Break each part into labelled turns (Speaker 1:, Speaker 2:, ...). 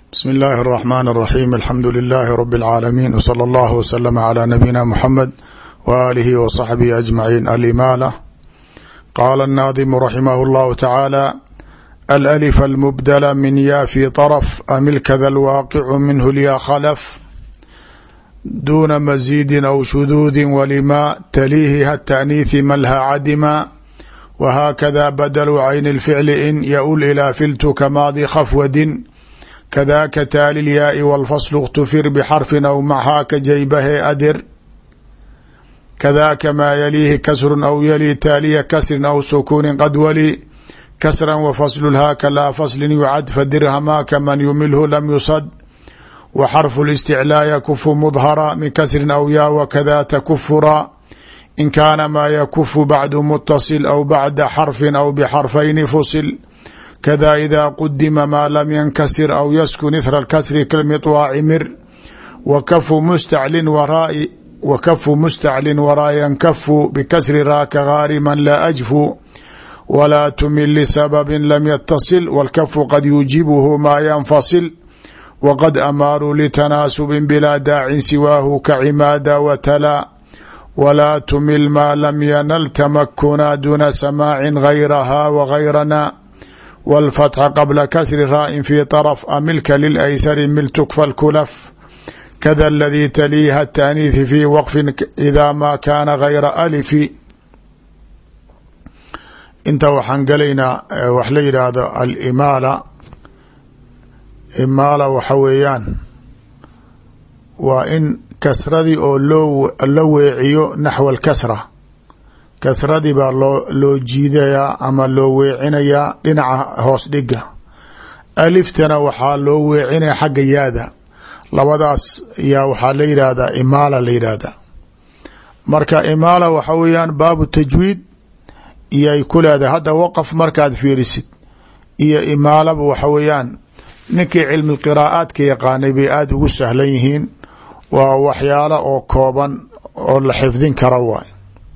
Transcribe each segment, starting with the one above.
Speaker 1: بسم الله الرحمن الرحيم الحمد لله رب العالمين وصلى الله وسلم على نبينا محمد وآله وصحبه أجمعين. الإمالة قال الناظم رحمه الله تعالى: الألف المبدل من يا في طرف أمل كذا الواقع منه اليا خلف دون مزيد أو شذوذ ولما تليه التأنيث ملها عدما وهكذا بدل عين الفعل إن يؤول إلى فلت كماضي خفود كذاك تالي الياء والفصل اغتفر بحرف أو معها كجيبه أدر كذاك ما يليه كسر أو يلي تالي كسر أو سكون قد ولي كسرا وفصل الهاك لا فصل يعد فدرهما كمن يمله لم يصد وحرف الاستعلاء يكف مظهرا من كسر أو يا وكذا تكفرا إن كان ما يكف بعد متصل أو بعد حرف أو بحرفين فصل كذا إذا قدم ما لم ينكسر أو يسكن إثر الكسر كالمطواع مر وكف مستعل وراء ينكف بكسر راك غارما لا أجفو ولا تمل لسبب لم يتصل والكف قد يجيبه ما ينفصل وقد أماروا لتناسب بلا داع سواه كعماد وتلا ولا تمل ما لم ينل تمكنا دون سماع غيرها وغيرنا والفتح قبل كسر راء في طرف أملك للأيسر مل تكفى الكلف كذا الذي تليها التأنيث في وقف إذا ما كان غير ألف. inta waxaan galaynaa wax la yidhaahdo alimaala. imaala waxa weeyaan waa in kasradii oo la weeciyo naxwa alkasra. kasradii baa loo jiidayaa ama loo weecinayaa dhinaca hoos dhiga. aliftana waxaa loo weecinaya xagga yaada. labadaas yaa waxaa la yidhaahdaa imaala la yidhaahdaa. marka imaala waxa weeyaan baabu tajwiid iyoay ku leedahay. hadda waqaf markaad fiirisid iyo imaalaba waxa weeyaan ninkii cilmi qiraa'aadka yaqaanay bay aada ugu sahlan yihiin. waa waxyaalo oo kooban oo la xifdin kara waay.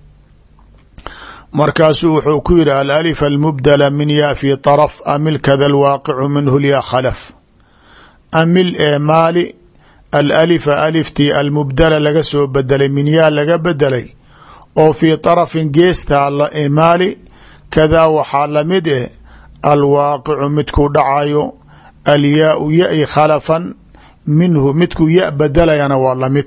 Speaker 1: markaasuu wuxuu ku yidhi alalif almubdala min yaa fi طaraf amil kada alwaaqicu minhu lya khalaf. amil ee maali alalifa aliftii almubdala laga soo bedelay min yaa laga bedelay oo fii طarafin geestaa la imaali kadaa waxaa lamid eh alwaaqicu midkuu dhacayo alyaau ya-i khalafan minhu midkuu ya bedelayana waa lamid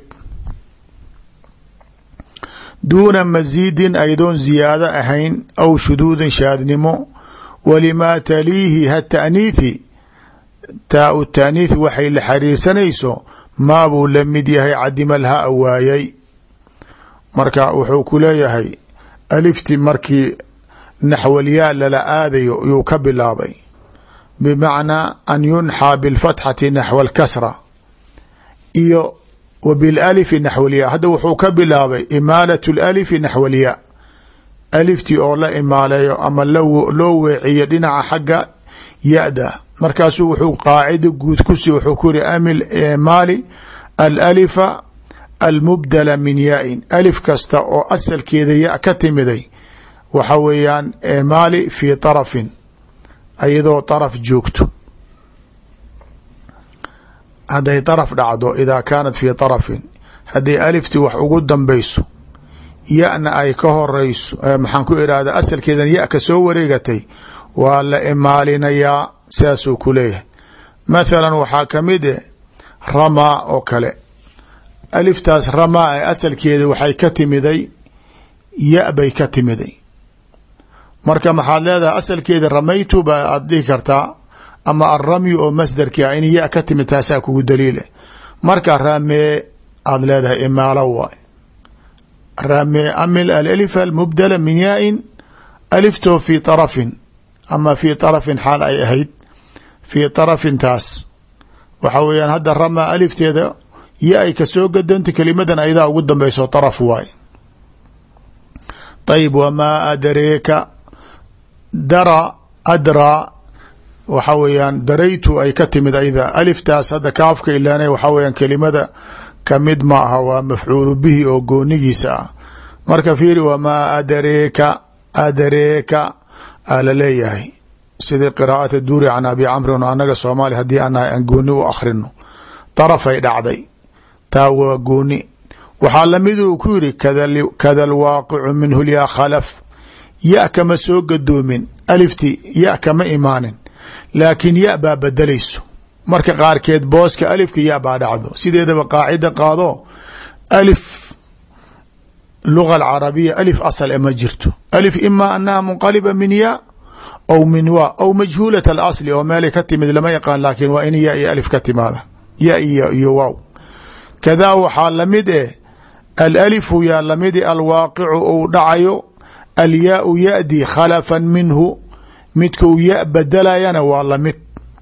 Speaker 1: duuna masiidin aydoon ziyaado ahayn aw shuduudin shaadnimo walimaa taliihi hata'niithi taa u taaniith waxay la xariirsanayso maabuu la mid yahay cadimalha waayay. marka wuxuu ku leeyahay alifti markii naxwalyaa lala aadayo yuu ka bilaabay bimacnaa an yunxaa bilfatxati naxwa alkasra iyo wa bilalifi naxwalyaa. hadda wuxuu ka bilaabay imaalat lalifi naxwalyaa. aliftii oo la imaaleeyo ama loo weeciyo dhinaca xagga ya-da. markaasuu wuxuu qaacida guud kusi wuxuu ku yiri amil maali alalifa almubdala min yaa-in. alif kasta oo asalkeeda ya ka timiday waxa weeyaan maali fii طarafin ayadoo طaraf joogto. hadday طaraf dhacdo idaa kaanat fii طarafin hadday aliftii wax ugu dambayso ya-na ay ka horeyso maxaan ku irahda asalkeedan ya ka soo wareegatay waa la imaalinayaa. saasuu ku leeyahay. mathalan waxaa kamid e ramaa oo kale. aliftaas ramaa ee asalkeeda waxay ka timiday ya bay ka timiday. marka maxaad leedahay asalkeeda ramaytu ba aad dhihi kartaa ama alramyu oo masdarkii ah in ya ka timid taasaa kugu daliile. marka ramee aad leedahay imaalo waay. ramee amil alalifa almubdala min yaa-in aliftoo fii طarafin ama fii طarafin xaal ay ahayd fii طarafin taas waxa weeyaan hadda ramaa alifteeda ya ay kasoo gadoontay kelimadan aydaa ugu dambeyso طaraf waay. ayb wamaa adareeka dara adraa waxa weeyaan daraytu ay ka timid ayda aliftaas hadda kaafka ilaanay waxa weeyaan kelimada kamid ma aha waa mafcuulu bihi oo goonigiisa ah. marka fiiri wamaa adareeka aa la leeyahay sidii qiraa'ata duuri can abi camrin oo annaga soomaali haddii anahay aan gooni u akhrino darafay dhacday taa waa gooni. waxaa lamid uu ku yiri kada alwaaqicu minhu lyaa khalaf, ya kama soo gadoomin alifti ya kama imaanin laakiin ya baa bedelayso marka qaarkeed booska alifka ya baa dhacdo. sideedaba qaacida qaado alif luga alcarabiya alif asal ma jirto. alif ima anaha munqaliba min ya aw min wa aw majhuulat alasli oo meelay ka timid lama yaqaan, laakiin waa in ya iyo alif ka timaada, ya iyo waaw. kadaa waxaa lamid alalifu yaa lamidi alwaaqicu uu dhacayo, alyaau yadi khalafan minhu midkuu ya bedelayana waa lamid.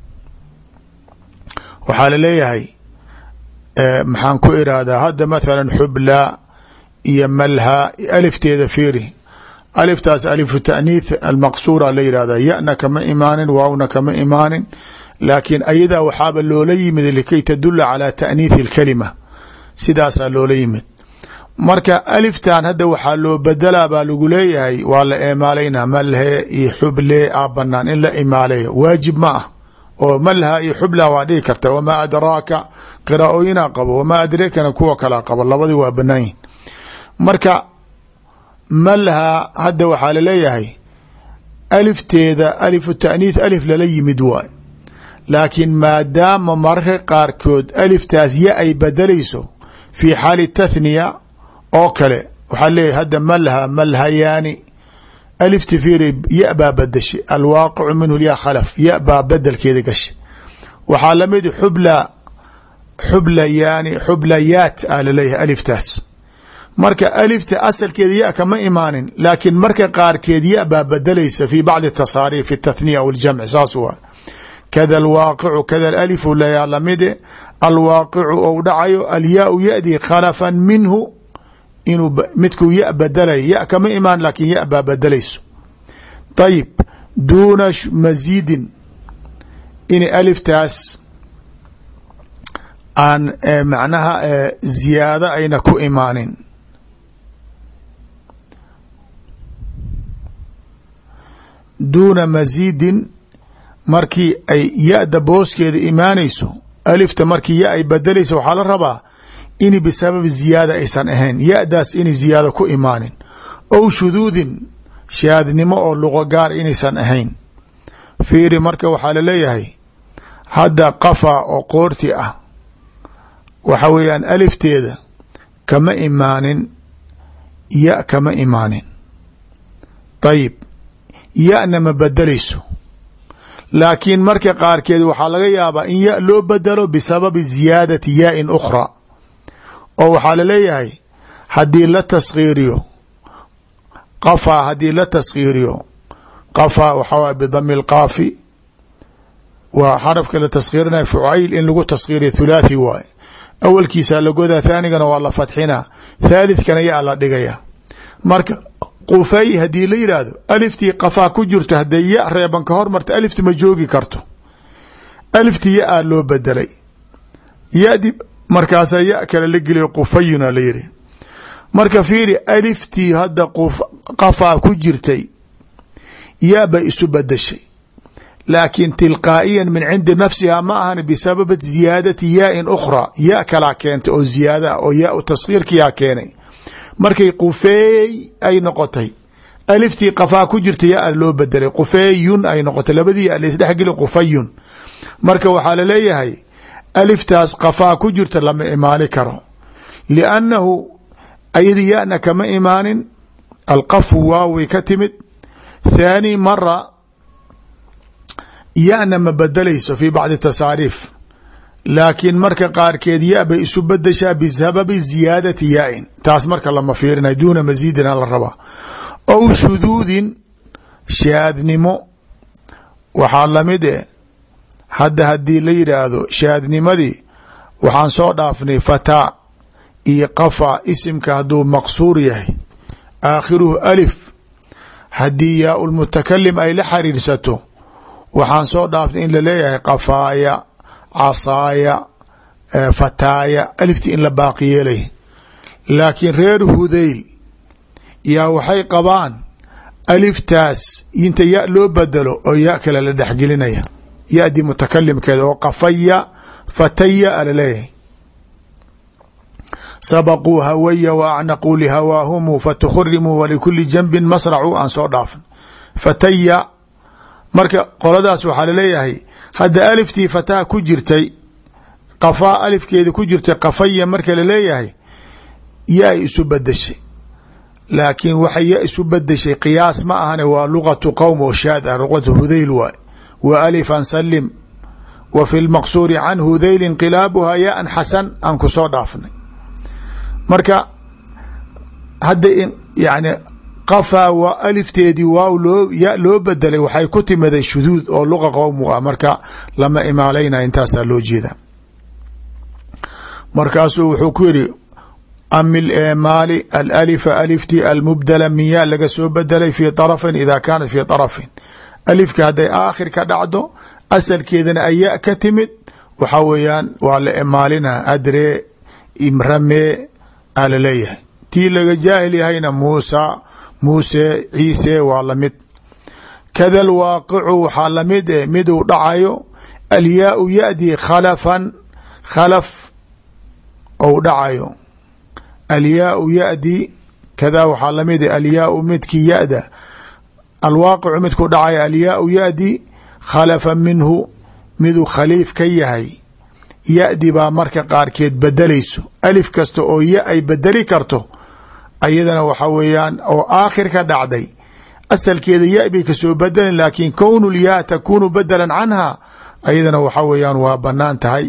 Speaker 1: waxaa laleeyahay maxaan ku irahdaa hadda mathala xubla iyo malha alifteeda fiiri, aliftaas alifu taaniith almaqsuura la yihahda, yana kama imaanin waawna kama imaanin, laakiin ayadaa waxaaba loola yimid likay tadula calaa taaniithi اlkalima, sidaasaa loola yimid. marka aliftan hadda waxaa loo bedelaa baa lagu leeyahay waa la eemaalayna, malhe iyo xuble a banaan in la imaaleeyo, waajib ma ah. oo malha iyo xubla waa dhigi karta, wamaa adraaka qiraa'ooyinaa qabo, wamaa adreekana kuwa kalaa qabo, labadii waa banaan yihin. marka malha hadda waxaa laleeyahay alifteeda alifu taaniith alif lala yimid waay, laakiin maadaama mararka qaarkood aliftaas ya ay bedelayso fi xaali tathniya oo kale, waxaa leeyahay hadda malha malhayaani alifti fiiri ya baa bedeshay, alwaaqicu minhu ya khalaf ya baa bedelkeeda gashay. waxaa lamid xubla xublayaani xublayaat a laleeyahay aliftaas. marka alifta asalkeeda ya kama imaanin, laakiin marka qaarkeed ya baa bedelaysa fi bacdi tasaariif tathniya aw ljamc, saas waa. kada alwaaqicu kada alalifu layaa lamide alwaaqicu ou dhacayo, alyaau yadi khalafan minhu inuu midkuu ya bedelay, ya kama imaan laakiin ya baa bedelayso. ayib duuna masiidin in aliftaas aan macnaha ziyaado ayna ku imaanin, duuna masiidin markii ay ya-da booskeeda imaanayso, alifta markii ya ay bedelayso waxaa la rabaa in bisababi ziyaada aysan ahayn, ya-daas inay ziyaado ku imaanin, ow shuduudin shaadnimo oo luqo gaar inaysan ahayn. fiiri marka waxaa laleeyahay hadda qafa oo qoorti ah waxa weeyaan alifteeda kama imaanin, ya kama imaanin. ayib ya-na ma bedelayso, laakiin marka qaarkeed waxaa laga yaabaa in ya loo bedelo bisababi ziyaadati yaa-in ukhra, oo waxaa laleeyahay haddii la taskhiiriyo qafa, haddii la taskhiiriyo qafa waxaa waay bidami lqaafi, waa xarafka la taskhiirinaya fucayl in lagu taskhiiriyo thulaathi waaye, awalkiisa lagodaa, thaanigana waa la fatxina, thalithkana yaa la dhigaya. marka qufay haddii la yidhaahdo aliftii qafaa ku jirto, hadday ya reeban ka hormarta alifti ma joogi karto, aliftii ya-aa loo bedelay, yadi markaasaa ya kale la geliyo qufayuna la yiri. marka fiiri aliftii hadda qafaa ku jirtay ya bay isu bedeshay, laakiin tilqaa'iyan min cindi nafsiha ma ahan bisababi ziyaadati yaa-in ukhra, ya kalaa keentay oo ziyaada oo ya u taskhiirkiyaa keenay. markay qufeey ay noqotay aliftii qafaa ku jirta ya loo bedelay, qufeeyun ay noqotay, labadii ya laisdhexgeli qufayun. marka waxaa laleeyahay aliftaas qafaa ku jirta lama imaani karo, liannahu ayadi yana kama imaanin, alqafu waaway ka timid. thaani mara yana ma bedelayso fi bacdi tasaariif, laakiin marka qaarkeed ya bay isu bedeshaa bisababi ziyaadati yaa-in, taas marka lama fiirinayo, duuna masiidina la rabaa. ow shuduudin shaadnimo waxaa lamid hadda haddii la yidhaahdo shaadnimadii waxaan soo dhaafnay fataa iyo qafa, isimka hadduu maqsuur yahay aakhiruhu alif, haddii yaa lmutakalim ay la xariirsato waxaan soo dhaafnay in laleeyahay qafaaya, casaaya, fataaya, aliftii in la baaqi yeelay. laakiin reer hudayl yaa waxay qabaan aliftaas inta ya loo bedelo oo ya kale la dhexgelinaya yadi mutakalimkeeda oo qafaya fataya alaleeyahay sabaquu hawaya wa acnaquu lihawaahumu fatukhrimuu walikuli janbin masracuu aan soo dhaafan fataya marka qoladaas waxaa laleeyahay hadda aliftii fataha ku jirtay qafaa alifkeeda ku jirtay qafaya marka laleeyahay ya ay isu bedeshay laakiin waxay ya isu bedeshay qiyaas ma ahane waa luqatu qowm oo shaad ah luqatu hudayl waay wa alifan salim wa fi lmaqsuuri can hudayl inqilaabuhaa yaan xasan aan ku soo dhaafnay marka hadda yani qafaa waa alifteedii waaw ya loo bedelay waxay ku timiday shuduud oo luqa qowmu ah marka lama imaalayna intaasaa loo jeeda markaasuu wuxuu ku yidhi amil eemaali alalifa alifti almubdala min ya laga soo bedelay fi طarafin ida kaanat fi طarafin alifka hadday aakhir ka dhacdo asalkeedana aya ka timid waxaa weeyaan waa la emaalina adree imramee alaleeyahay tii laga jaahil yahayna muusa muuse ciise waa lamid kada alwaaqicu waxaa lamid e miduu dhacayo alyaau yadi khalafan khalaf ou dhacayo alyaau yadi kada waxaa lamid e alyaau midkii yada alwaaqicu midkuu dhacayo alyaau yadi khalafa minhu miduu khaliif ka yahay yadi baa marka qaarkeed bedelayso alif kasta oo ya ay bedeli karto ayadana waxa weeyaan oo aakhir ka dhacday asalkeeda ya bay kasoo bedelan laakiin kownu lyaa takunu bedelan canha ayadana waxa weeyaan waa banaan tahay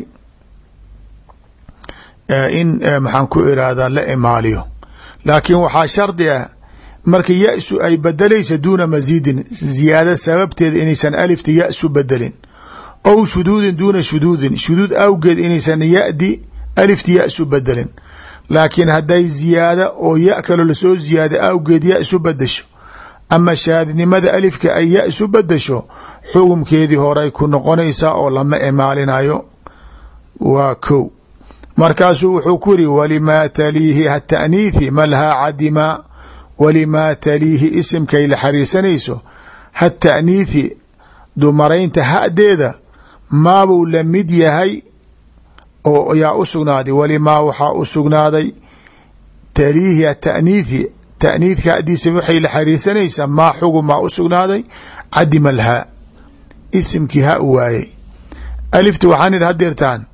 Speaker 1: in maxaan ku irahdaa la imaaliyo laakiin waxaa shardi ah marka ya-su ay bedelaysa duuna masiidin ziyaada sababteeda inaysan alifta ya-su bedelin ow shuduudin duuna shuduudin shuduud awgeed inaysan yadi alifta ya-su bedelin laakiin hadday ziyaada oo ya kaloo lasoo ziyaada awgeed ya isu bedesho ama shaadnimada alifka ay ya isu bedesho xukumkeedii horay ku noqonaysaa oo lama imaalinayo waa kow markaasuu wuxuu ku yiri walimaa taliihi hata'niithi malhaa cadima walimaa taliihi isimkay la xariisanayso hata'niithi dumaraynta hadeeda maabuu la mid yahay oo yaa u sugnaaday walimaa waxaa u sugnaaday taliihi ata'niithi ta'niidka hadiisa waxay la xariisanaysaa maa xugumaa u sugnaaday cadima alhaa isimkii ha u waayey alifta waxaan idhi hadeertaan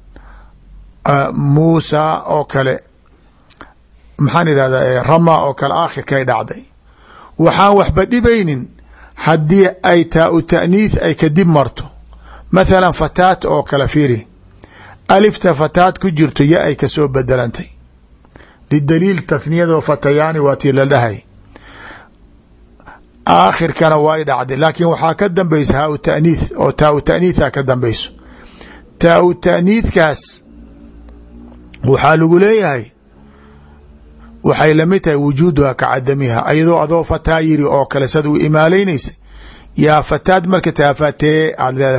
Speaker 1: muusa oo kale maxaan idhahdaa rama oo kale aakhirkay dhacday waxaan waxba dhibaynin haddii ay taa u ta'niith ay kadib marto mathalan fataat oo kale fiiri alifta fataat ku jirto ya ay kasoo bedelantay lidaliil tathniyadoo fatayaani waa tii la dhahay aakhirkana way dhacday laakiin waxaa ka dambaysa haa u ta'niith oo taa u ta'niitha ka dambayso taa u ta'niithkaas waxaa lagu leeyahay waxay lamid tahay wujuuduha ka cadamiha ayadoo adoo fataa yiri oo kale sad u imaalaynaysa yaa fataad marka taa fatee aad leedahay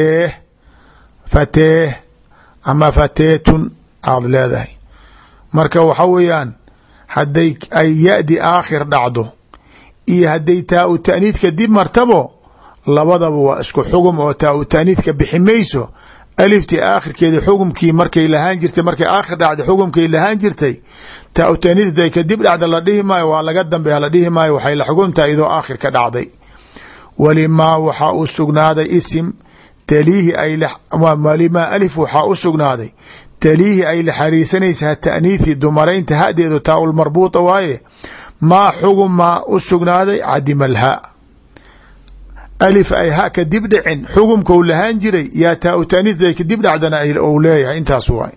Speaker 1: fatee ama fateetun aad leedahay marka waxa weeyaan hadday ay ya-di aakhir dhacdo iyo hadday taa u ta'niidka dib martabo labadaba waa isku xugum oo taa u ta'niidka bixi mayso aliftii aakhirkeeda xugumkii markay lahaan jirtay markay aakhir dhacda xugumkay lahaan jirtay taa u ta'niid haday kadib dhacda la dhihi maayo waa laga dambeeya la dhihi maayo waxay la xugumtahay idoo aakhir ka dhacday walimaa waxaa u sugnaaday isim taliihi walimaa alif waxaa u sugnaaday taliihi ay la xariisanaysa hata'niithi dumaraynta hadeedu taa ulmarbuuta waaye maa xugum maa u sugnaaday cadima alhaa alif ay ha kadib dhicin xugumkau lahaan jiray yaa taa u ta'niithday kadib dhacdana ou leeyahay intaas waay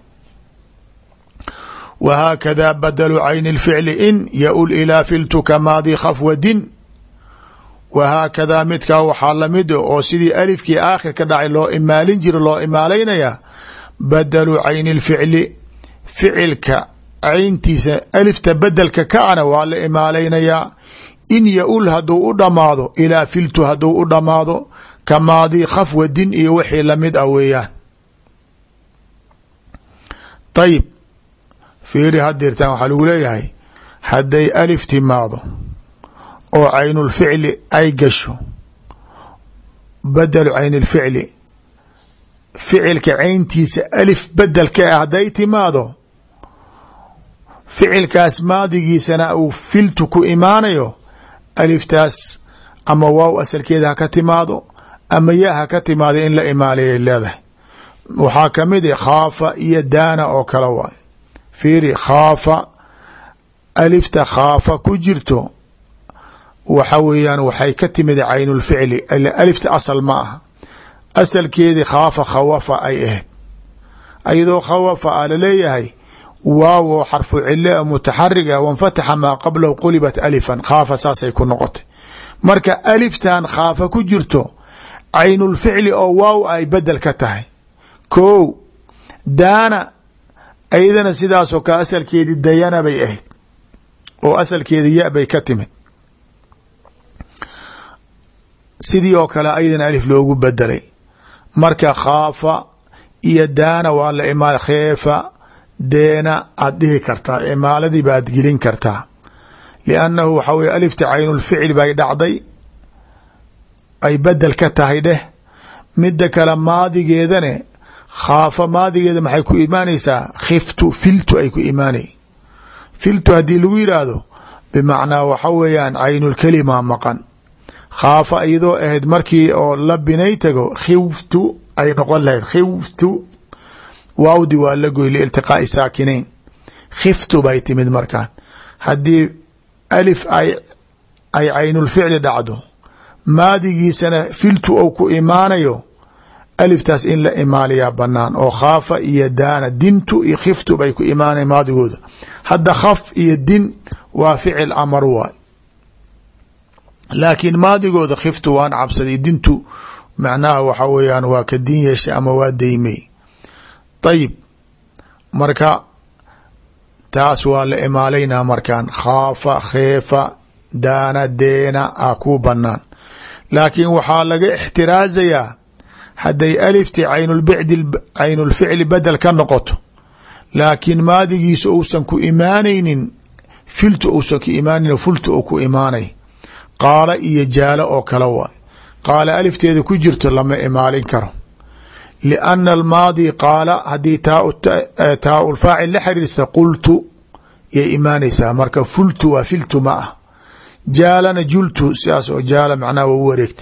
Speaker 1: wahaakada badalu cayni اlficli in yaul ilaa filtuka maadi khafwadin wahaakadaa midkaa waxaa lamid oo sidii alifkii aakhir ka dhacay loo imaalin jiro loo imaalaynayaa badalu cayni اlficli ficilka cayntiisa alifta bedelka kaana waa la imaalaynayaa in yaul haduu u dhamaado ilaa filtu haduu u dhamaado ka maadi khafwadin iyo wixii lamid ah weeyaan ayib fiiri hadeertaan waxaa lagu leeyahay hadday alif timaado oo caynulficli ay gasho badelu caynilficli ficilka cayntiisa alif bedelka ah hadday timaado ficilkaas maadigiisana uu filtu ku imaanayo aliftaas ama waaw asalkeeda ha ka timaado ama ya ha ka timaado in la imaanayay leedahay. waxaa kamid ah khaafa iyo daana oo kale waay. fiiri khaafa alifta khaafa ku jirto waxa weeyaan waxay ka timid caynulficli alifta asal ma aha, asalkeedii khaafa khawafa ay ahayd. ayadoo khawafa a laleeyahay waawo xarfu cile mutaxariga wanfataxa maa qablahu qulibat alifan, khaafa saasay ku noqotay. marka aliftan khaafa ku jirto caynulficli oo waaw ay bedel ka tahay. kow daana ayadana sidaasoo kale asalkeedii dayana bay ahayd oo asalkeedii ya bay ka timid, sidii oo kale ayadana alif loogu bedelay. marka khaafa iyo daana waa la imaal kheefa deena aad dhihi kartaa, imaaladii baad gelin kartaa, liannahu waxa weye alifta caynulficli bay dhacday ay bedel ka tahay dheh. midda kale maadigeedane khaafa maadigeeda maxay ku imaanaysaa khiftu filtu ay ku imaanay. filtu haddii lagu yidhaahdo bimacnaa waxa weeyaan caynulkelima maqan. khaafa iyadoo ahayd markii oo la binay tago khiftu ay noqon lahayd khiftu, waawdi waa la goy liiltiqaa'i saakinayn, khiftu bay timid. markaan haddii alif ay caynulficli dhacdo maadigiisana filtu ou ku imaanayo aliftaas in la imaaliyaa banaan oo khaafa iyo daana dintu iyo khiftu bay ku imaanay maadigooda. hadda khaf iyo din waa ficil amar waay, laakiin maadigooda khiftu waan cabsaday, dintu macnaha waxa weeyaan waa ka din yeeshay ama waa daymay. ayib marka taas waa la imaalaynaa. markaan khaafa kheefa daana deena a ku banaan, laakiin waxaa laga ixtiraazayaa hadday alifti caynulficli bedel ka noqoto laakiin maadigiisa uusan ku imaanaynin filtu uusan ku imaanan fultu u ku imaanay. qaala iyo jaalo oo kale waay. qaala alifteeda ku jirto lama imaalin karo, lianna almaadi qaala haddii taa ulfaacil la xiriirta qultu yay imaanaysaa. marka fultu waa filtu ma ah. jaalana jultu sidaas oo jaala macnaha waa u wareegtay.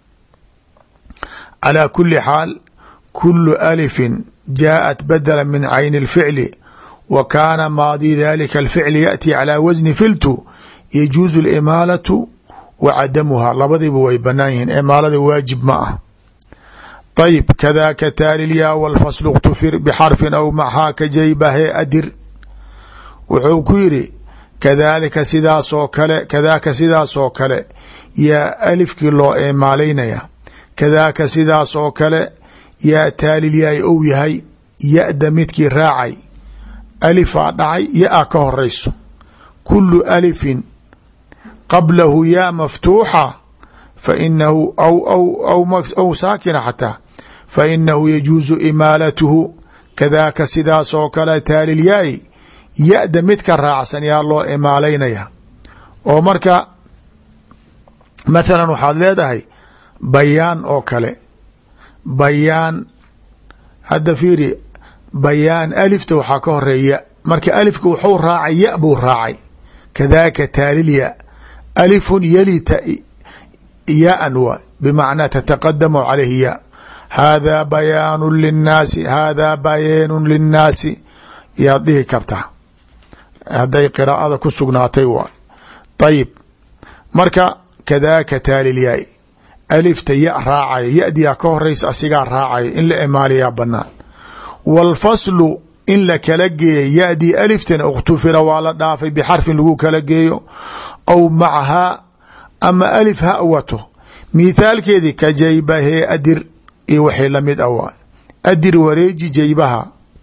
Speaker 1: calaa kuli xaal kulu alifin jaaءat badala min cayni اlficli wa kaana maadi dalika alficli yaأti calى wasni filtu yajuuzu اlimaalatu wa cadamuha, labadiiba way banaan yihiin, imaalada waajib ma ah. ayib kadaka taali lyaa wاlfasl اktufir bxarfin aw macha ka jaybahe adir. wuxuu ku yiri kadalika sidaasoo kale, kadaaka sidaasoo kale yaa alifkii loo imaalaynaya, kadaaka sidaas oo kale yaa taalilyaay ou yahay ya-da midkii raacay alifaa dhacay ya-a ka horeyso. kulu alifin qablahu yaa maftuuxa fainahu aw saakina xataa fainahu yajuuzu imaalatuhu. kadaaka sidaas oo kale taalilyaay ya-da midka raacsan yaa loo imaalaynaya. oo marka mathalan waxaad leedahay bayaan oo kale, bayaan hadda fiiri bayaan alifta waxaa ka horeeya, marka alifka wuxuu raacay ya buu raacay. kadaaka taalilya alifun yali yaan waay bimacnaa tataqadamu calayhi ya. haadaa bayaanu linnaasi, haadaa bayaanun linnaasi yaad dhihi kartaa hadday qiraa'ada ku sugnaatay waay. ayib marka kadaaka taalilyaay alifta ya raacaya, ya-diyaa ka horeysa asigaa raacaya, in la imaaliyaa banaan. wاlfaslu in la kala geeyo ya-dii aliftana اktufira waa la dhaafay bxarfin lagu kala geeyo aw macahaa ama alif ha wato. mithaalkeedii ka jaybahee adir iyo waxay lamid a waay. adir wareeji jaybaha.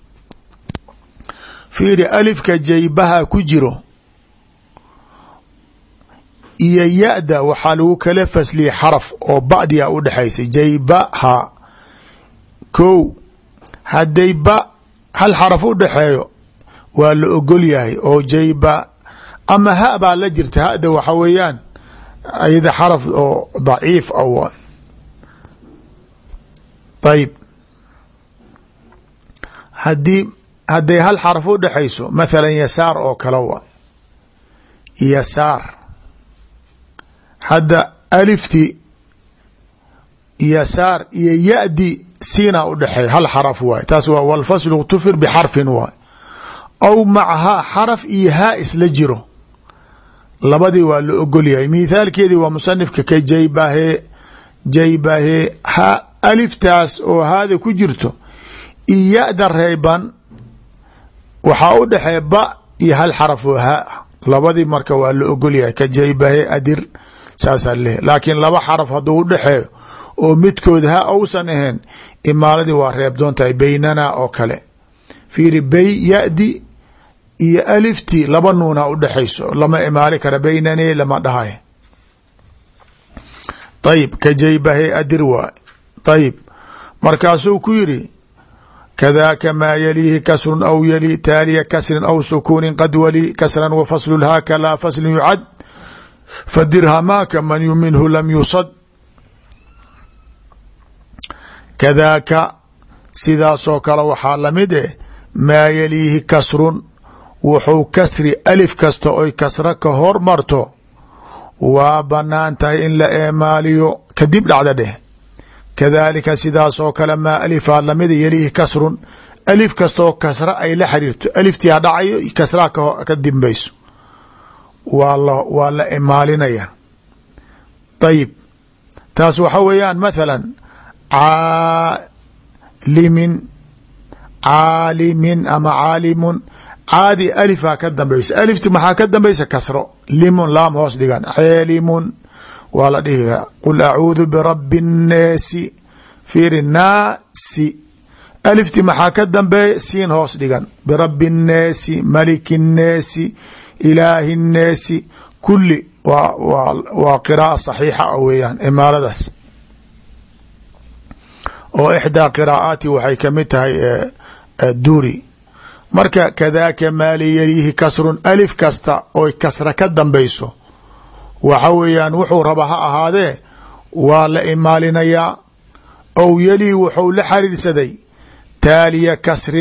Speaker 1: fiiri alifka jaybaha ku jiro iyo ya-da waxaa lagu kala fasliyay xaraf oo bacdiga u dhexaysay. jaybaha kow hadday ba hal xaraf u dhexeeyo waa la ogol yahay oo jayba, ama ha baa la jirta. hada waxa weeyaan ayada xarف oo ضaciif a waay. ayb hadday hal xarف u dhexayso مثلا yasaar oo kale waay, yasaar hadda alifti yasaar iyo yadi siina u dhexeey hal xarف waay, taas waa wاlfasl اkتfir bxarفin waay. aw macahaa xarف iyo haa isla jiro, labadii waa la ogol yahay. mithaalkeedii waa musanifka ka jaybahe ha aliftaas oo haada ku jirto iyo ya-da reeban waxaa u dhexeey ba iyo hal xaraf oo haa ah, labadii marka waa la ogol yahay. ka jaybahe adir saasaa leehay, laakiin laba xaraf hadduu u dhexeeyo oo midkood ha ausan ahayn imaaladii waa reeb doon tahay. beynana oo kale fiiri bey yadi iyo alifti laba nuuna u dhexayso, lama imaali kara beynane lama dhahay. ayib ka jaybahe adir waay. ayib markaasuu ku yiri kadaaka maa yaliihi kasrun aw yali taaliya kasrin aw sukuunin qad wali kasran wa faslu lhaaka laa faslin yucad fadirhamaaka man yuminhu lam yusad. kadaaka sidaasoo kale waxaa lamid eh maa yaliihi kasrun wuxuu kasri alif kasta oy kasra ka hormarto waa banaan tahay in la eemaaliyo kadib dhacda dheh. kadaalika sidaasoo kale maa alifaa lamida yaliihi kasrun alif kastaoo kasra ay la xiriirto aliftii ha dhacayo kasraa ka dimbayso waa la emaalinaya. ayib taas waxa weeyaan mathalan caalimin ama caalimun caadi alifaa ka dambaysa, alifti maxaa ka dambaysa kasro, limun laam hoos dhigan, ceelimun waa la dhihi. qul acuudu birabi الnaasi fiiri naasi alifti maxaa ka dambeeya siin hoos dhigan, birabi الnaasi maliki الnaasi ilaahi الnaasi kuli waa qira'a صaxiixa weeyaan imaaladaas oo ixdaa qiraa'aati waxay kamid tahay duri. marka kadaaka maali yaliihi kasrun alif kasta oy kasra ka dambayso waxa weeyaan wuxuu raba ha ahaadee waa la imaalinayaa. ow yalii wuxuu la xariirsaday taaliya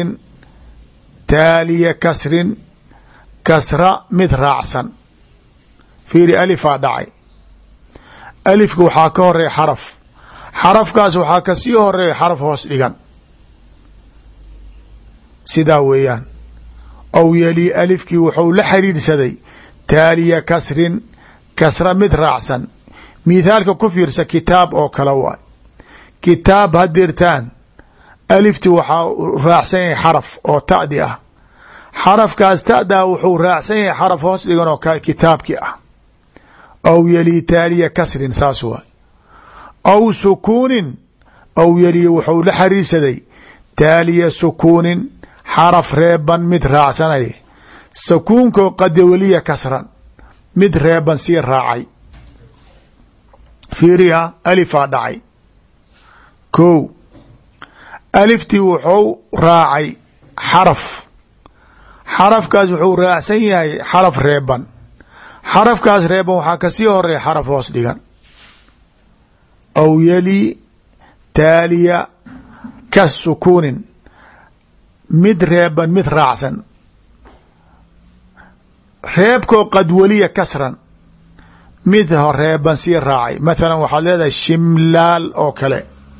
Speaker 1: kasrin kasra mid raacsan. fiiri alifaa dhacay, alifka waxaa ka horeeya xaraf, xarafkaas waxaa kasii horeeya xaraf hoos dhigan, sidaa weeyaan. ow yalii alifkii wuxuu la xiriirsaday taaliya kasrin kasra mid raacsan. mithaalka ku fiirsa kitaab oo kale waay, kitaab hadirtaan alifti waxaa raacsan yahay xaraf oo ta'di ah, xarafkaas ta'daa wuxuu raacsan yahay xaraf hoos dhigan oo kitaabki ah. aw yalii taaliya kasrin saas waay. aw sukuunin aw yalii wuxuu la xiriirsaday taaliya sukuunin xaraf reeban mid raacsanay, sakuunkoo qadawaliya kasran mid reeban sii raacay. fiiriha alifaa dhacay, kow aliftii wuxuu raacay xaraf, xarafkaas wuxuu raacsan yahay xaraf reeban, xarafkaas reeban waxaa kasii horeeya xaraf hoos dhigan. aw yali taaliya ka sukuunin mid reeban mid raacsan, reebkoo qad waliya kasran mid reeban sii raacay. mathalan waxaad leedahay shimlaal oo kale.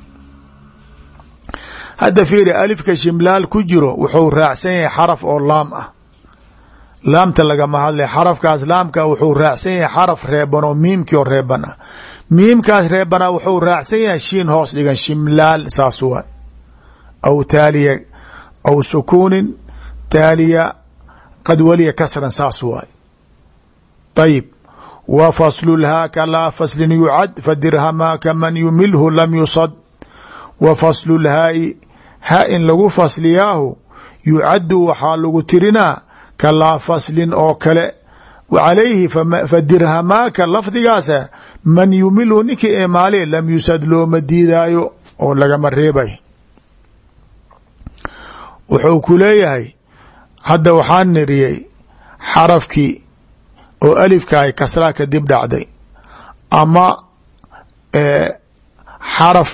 Speaker 1: hadda fiiri alifka shimlaal ku jiro wuxuu raacsan yahay xaraf oo laam ah, laamta lagama hadlay, xarafkaas laamka wuxuu raacsan yahay xaraf reeban oo miimkii oo reeban ah, miimkaas reebana wuxuu raacsan yahay shiin hoos dhigan, shimlaal saas waay. aw taaliya aw sukuunin taaliya qad waliya kasran saas waay. ayib wa faslu lhaaka laa faslin yucad fadirhamaaka man yumilhu lam yusad. wa faslu lhaa'i ha in lagu fasliyaahu yucaddu waxaa lagu tirinaa ka laa faslin oo kale. calayhi fadirhamaaka lafdigaasa man yumilhu ninkii eemaale lam yusad looma diidaayo oo lagama reebay. wuxuu ku leeyahay hadda waxaan niriyey xarafkii oo alifka ay kasraa kadib dhacday, ama xaraf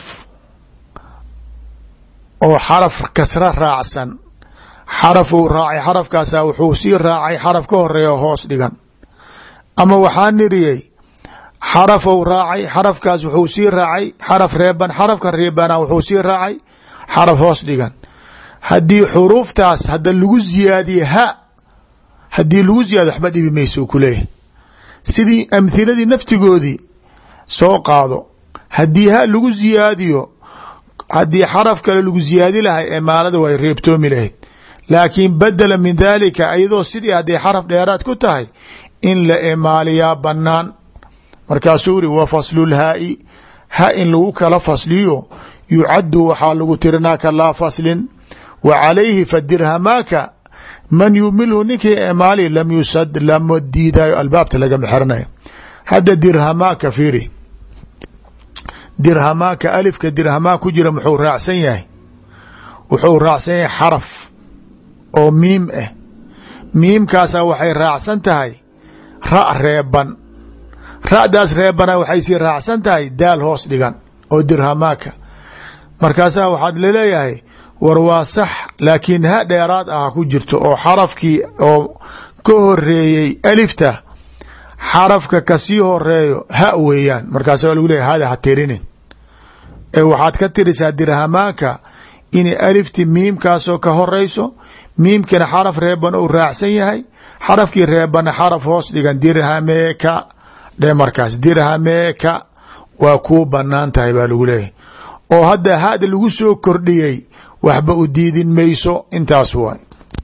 Speaker 1: oo xaraf kasra raacsan xaraf uu raacay xarafkaasa wuxuu sii raacay xaraf ka horeeya hoos dhigan ama waxaa niriyey xaraf ou raacay xarafkaas wuxuu sii raacay xaraf reeban xarafka reebana wuxuu sii raacay xaraf hoos dhigan haddii xuruuftaas hadda lagu ziyaadiye haddii lagu ziyaadiyo waxba dhibi mayso ku leeyahy sidii amhiladii naftigoodii soo qaado haddii lagu ziyaadiyo haddii xaraf kale lagu ziyaadi lahay imaalada way reebtoomi lahayd laakiin badala min dalika iyadoo sidii hadday xaraf dheeraad ku tahay in la imaaliyaa banaan markaasuu iri wa faslulhaai ha in lagu kala fasliyo yucaddu waxaa lagu tirinaa ka laa faslin wa calayhi fadirhamaaka man yumilhu ninkii imaali lam yusad lama diidayo albaabta lagama xiranayo hadda dirhamaaka fiiri dirhamaaka alifka dirhamaa ku jira muxuu raacsan yahay wuxuu raacsan yahay xaraf oo miim ah miimkaasa waxay raacsan tahay ra' reeban ra'daas reebana waxay sii raacsan tahay daal hoos dhigan oo dirhamaaka markaasaa waxaad laleeyahay war waa sax laakiin ha dheeraad ah ku jirto oo xarafkii oo ka horeeyey alifta xarafka kasii horeeyo ha weeyaan markaasa lagu leeyahy hada ha tirinin ee waxaad ka tirisaa dirhamaaka inay alifti miimkaasoo ka horeyso miimkina xaraf reeban uu raacsan yahay xarafkii reebana xaraf hoos dhigan dirhameeka dhe markaas dirhameeka waa kuu banaan tahay baa lagu leeyahy oo hadda hada lagu soo kordhiyey waxba u diidin mayso intaas waay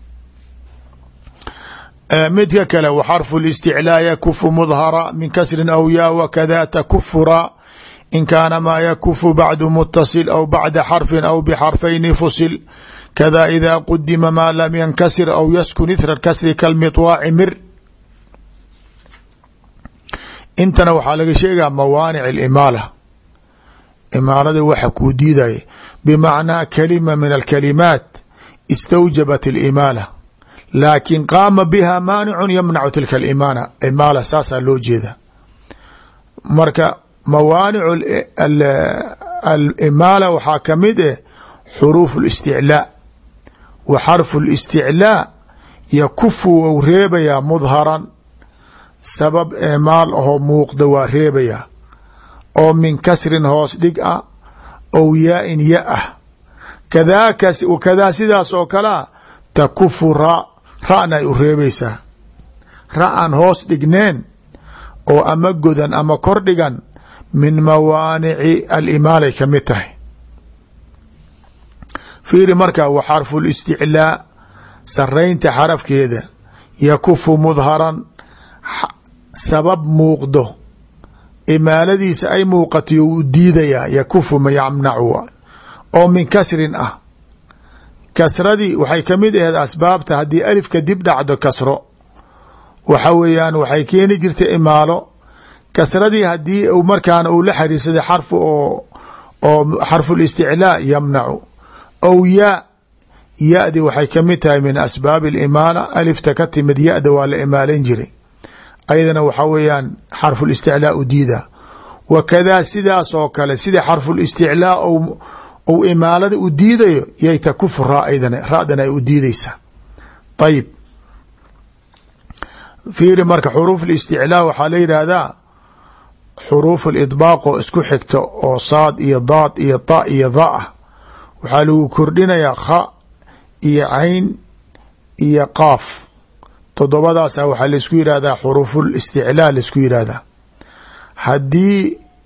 Speaker 1: midka kale w xarfu اlisticlaa yakufu mudhara min kasrin aw yaa wakada takufura in kaana maa yakufu bacdu mutasil aw bacda xarfin aw bxarfayni fusil kada ida qudima maa lam yankasir aw yaskun ithra kasri kalmiطwaaci mir intana waxaa laga sheegaa mawaanic اlimaala imaalada waxa kuu diidaya bmacnaa kalima min alkalimaat istawjabat اlimaala laakin qaama biha maanicu yamnacu tilka imaala saasaa loo jeeda marka mawaanic alimaala waxaa kamid eh xuruuf اlisticlaa wa xarfu اlisticlaa yakufu wou reebayaa mudharan sabab imaal ahoo muuqda waa reebayaa oo min kasrin hoos dhig ah ow yaa-in ya ah kadaa sidaas oo kalea takufu ra'na ay u reebaysaa ra aan hoos dhigneen oo ama godan ama kor dhigan min mawaanici alimaalay ka mid tahay fiiri marka wa xarfu listiclaa saraynta xarafkeeda yakufu mudharan sabab muuqdo imaaladiisa ay muuqatayo u diidayaa yakufu ma yamnacu oo min kasrin ah kasradii waxay kamid aheed asbaabta haddii alifka dib dhacdo kasro waxa weeyaan waxay keeni jirta imaalo kasradii haddii markaana uu la xariirsaday xarfu oo xarfu listiclaa yamnacu ow ya-di waxay kamid tahay min asbaabi alimaala alifta ka timid ya-da waa la imaalayn jiray ayadana waxaa weeyaan xarfu listiclaa u diida wakadaa sidaas oo kale sida xarfu listiclaa ou imaalada u diidayo yay takufu ra-dan ay u diideysaa ayib fiiri marka xuruuf listiclaa waxaa la yidhaahdaa xuruuf lidbaaq oo isku xigto oo saad iyo daad iyo ta iyo da ah waxaa lagu kordhinayaa kha iyo cayn iyo qaaf todobadaasa waxaa laisku yidhahdaa xuruufulisticlaa laisku yidhahdaa haddii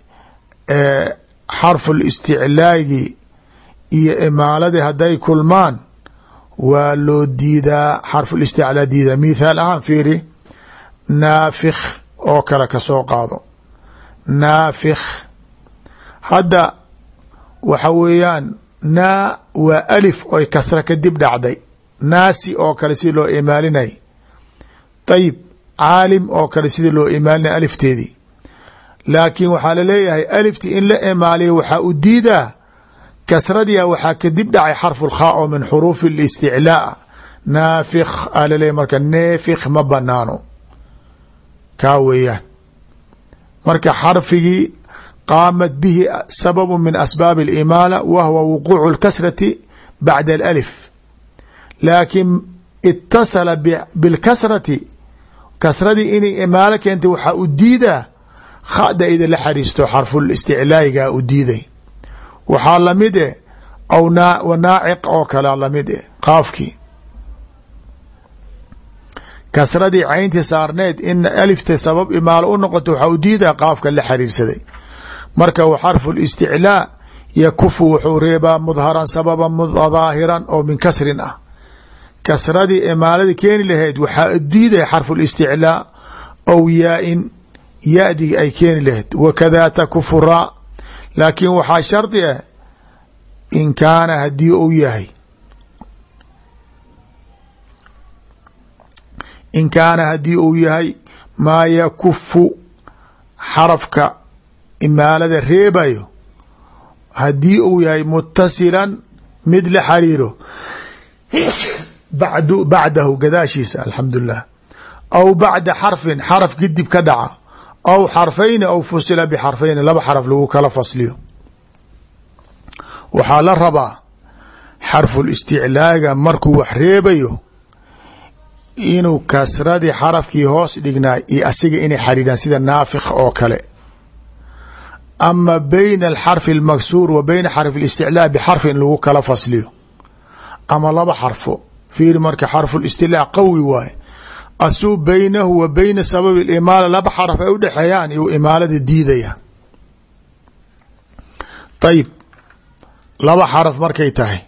Speaker 1: xarfulisticlaagii iyo imaaladii hadday kulmaan waa loo diidaa xarfulisticlaa diidaa mithaal ahaan fiiri naafikh oo kale ka soo qaado naafikh hadda waxa weeyaan naa waa alif oy kasra kadib dhacday naasi oo kale si loo imaalinay ayib caalim oo kale sidii loo imaalinay alifteedii laakiin waxaa laleeyahay aliftii in la imaaliyo waxaa u diidaa kasradia waxaa kadib dhacay xarfu lkhaa oo min xuruufi listiclaa naafikh a laleeyahy marka neefikh ma banaano kaa weeyaan marka xarfigii qaamat bihi sababu min asbaabi اlimaala wa huwa wuquucu اlkasrati bacda alif laakin itasala bilkasrati kasradii inay imaalo keentay waxaa u diidaa khada ida la xariisto xarful isticlaayigaa u diiday waxaa lamid e aw naaciq oo kalea lamid e qaafkii kasradii cayntii saarneed in alifta sabab imaalo u noqoto waxaa u diidaa qaafka la xariirsaday marka w xarfu listiclaa yakufu wuxuu reebaa mudharan sababan daahiran oo min kasrin ah kasradii imaalada keeni lahayd waxaa u diidaya xarfu listiclaa aw yaa-in ya-dii ay keeni lahayd wakadaa takufu raa laakiin waxaa shardi ah in kaana hadii uu yahay in kaana haddii uu yahay maa yakufu xarafka imaalada reebayo haddii uu yahay mutasilan mid la xariiro bacdahu gadaashiisa alxamdulilah aw bacda xarfin xaraf kadib ka dhaca aw xarfayni aw fusila bxarfayni laba xaraf lagu kala fasliyo waxaa la rabaa xarful isticlaaga markuu wax reebayo inuu kasradii xarafkii hoos dhignaa iyo asiga inay xariiraan sida naafikh oo kale ama bayna alxarfi almaksuur wa bayna xarfi اlisticlaa bxarfi in lagu kala fasliyo ama laba xarfo fiiri marka xarfu listiclaa qawi waaye asuu baynahu wa bayna sababi اlimaala laba xarf ay udhexeeyaan iyuu imaalada diidaya ayib laba xaraf markay tahay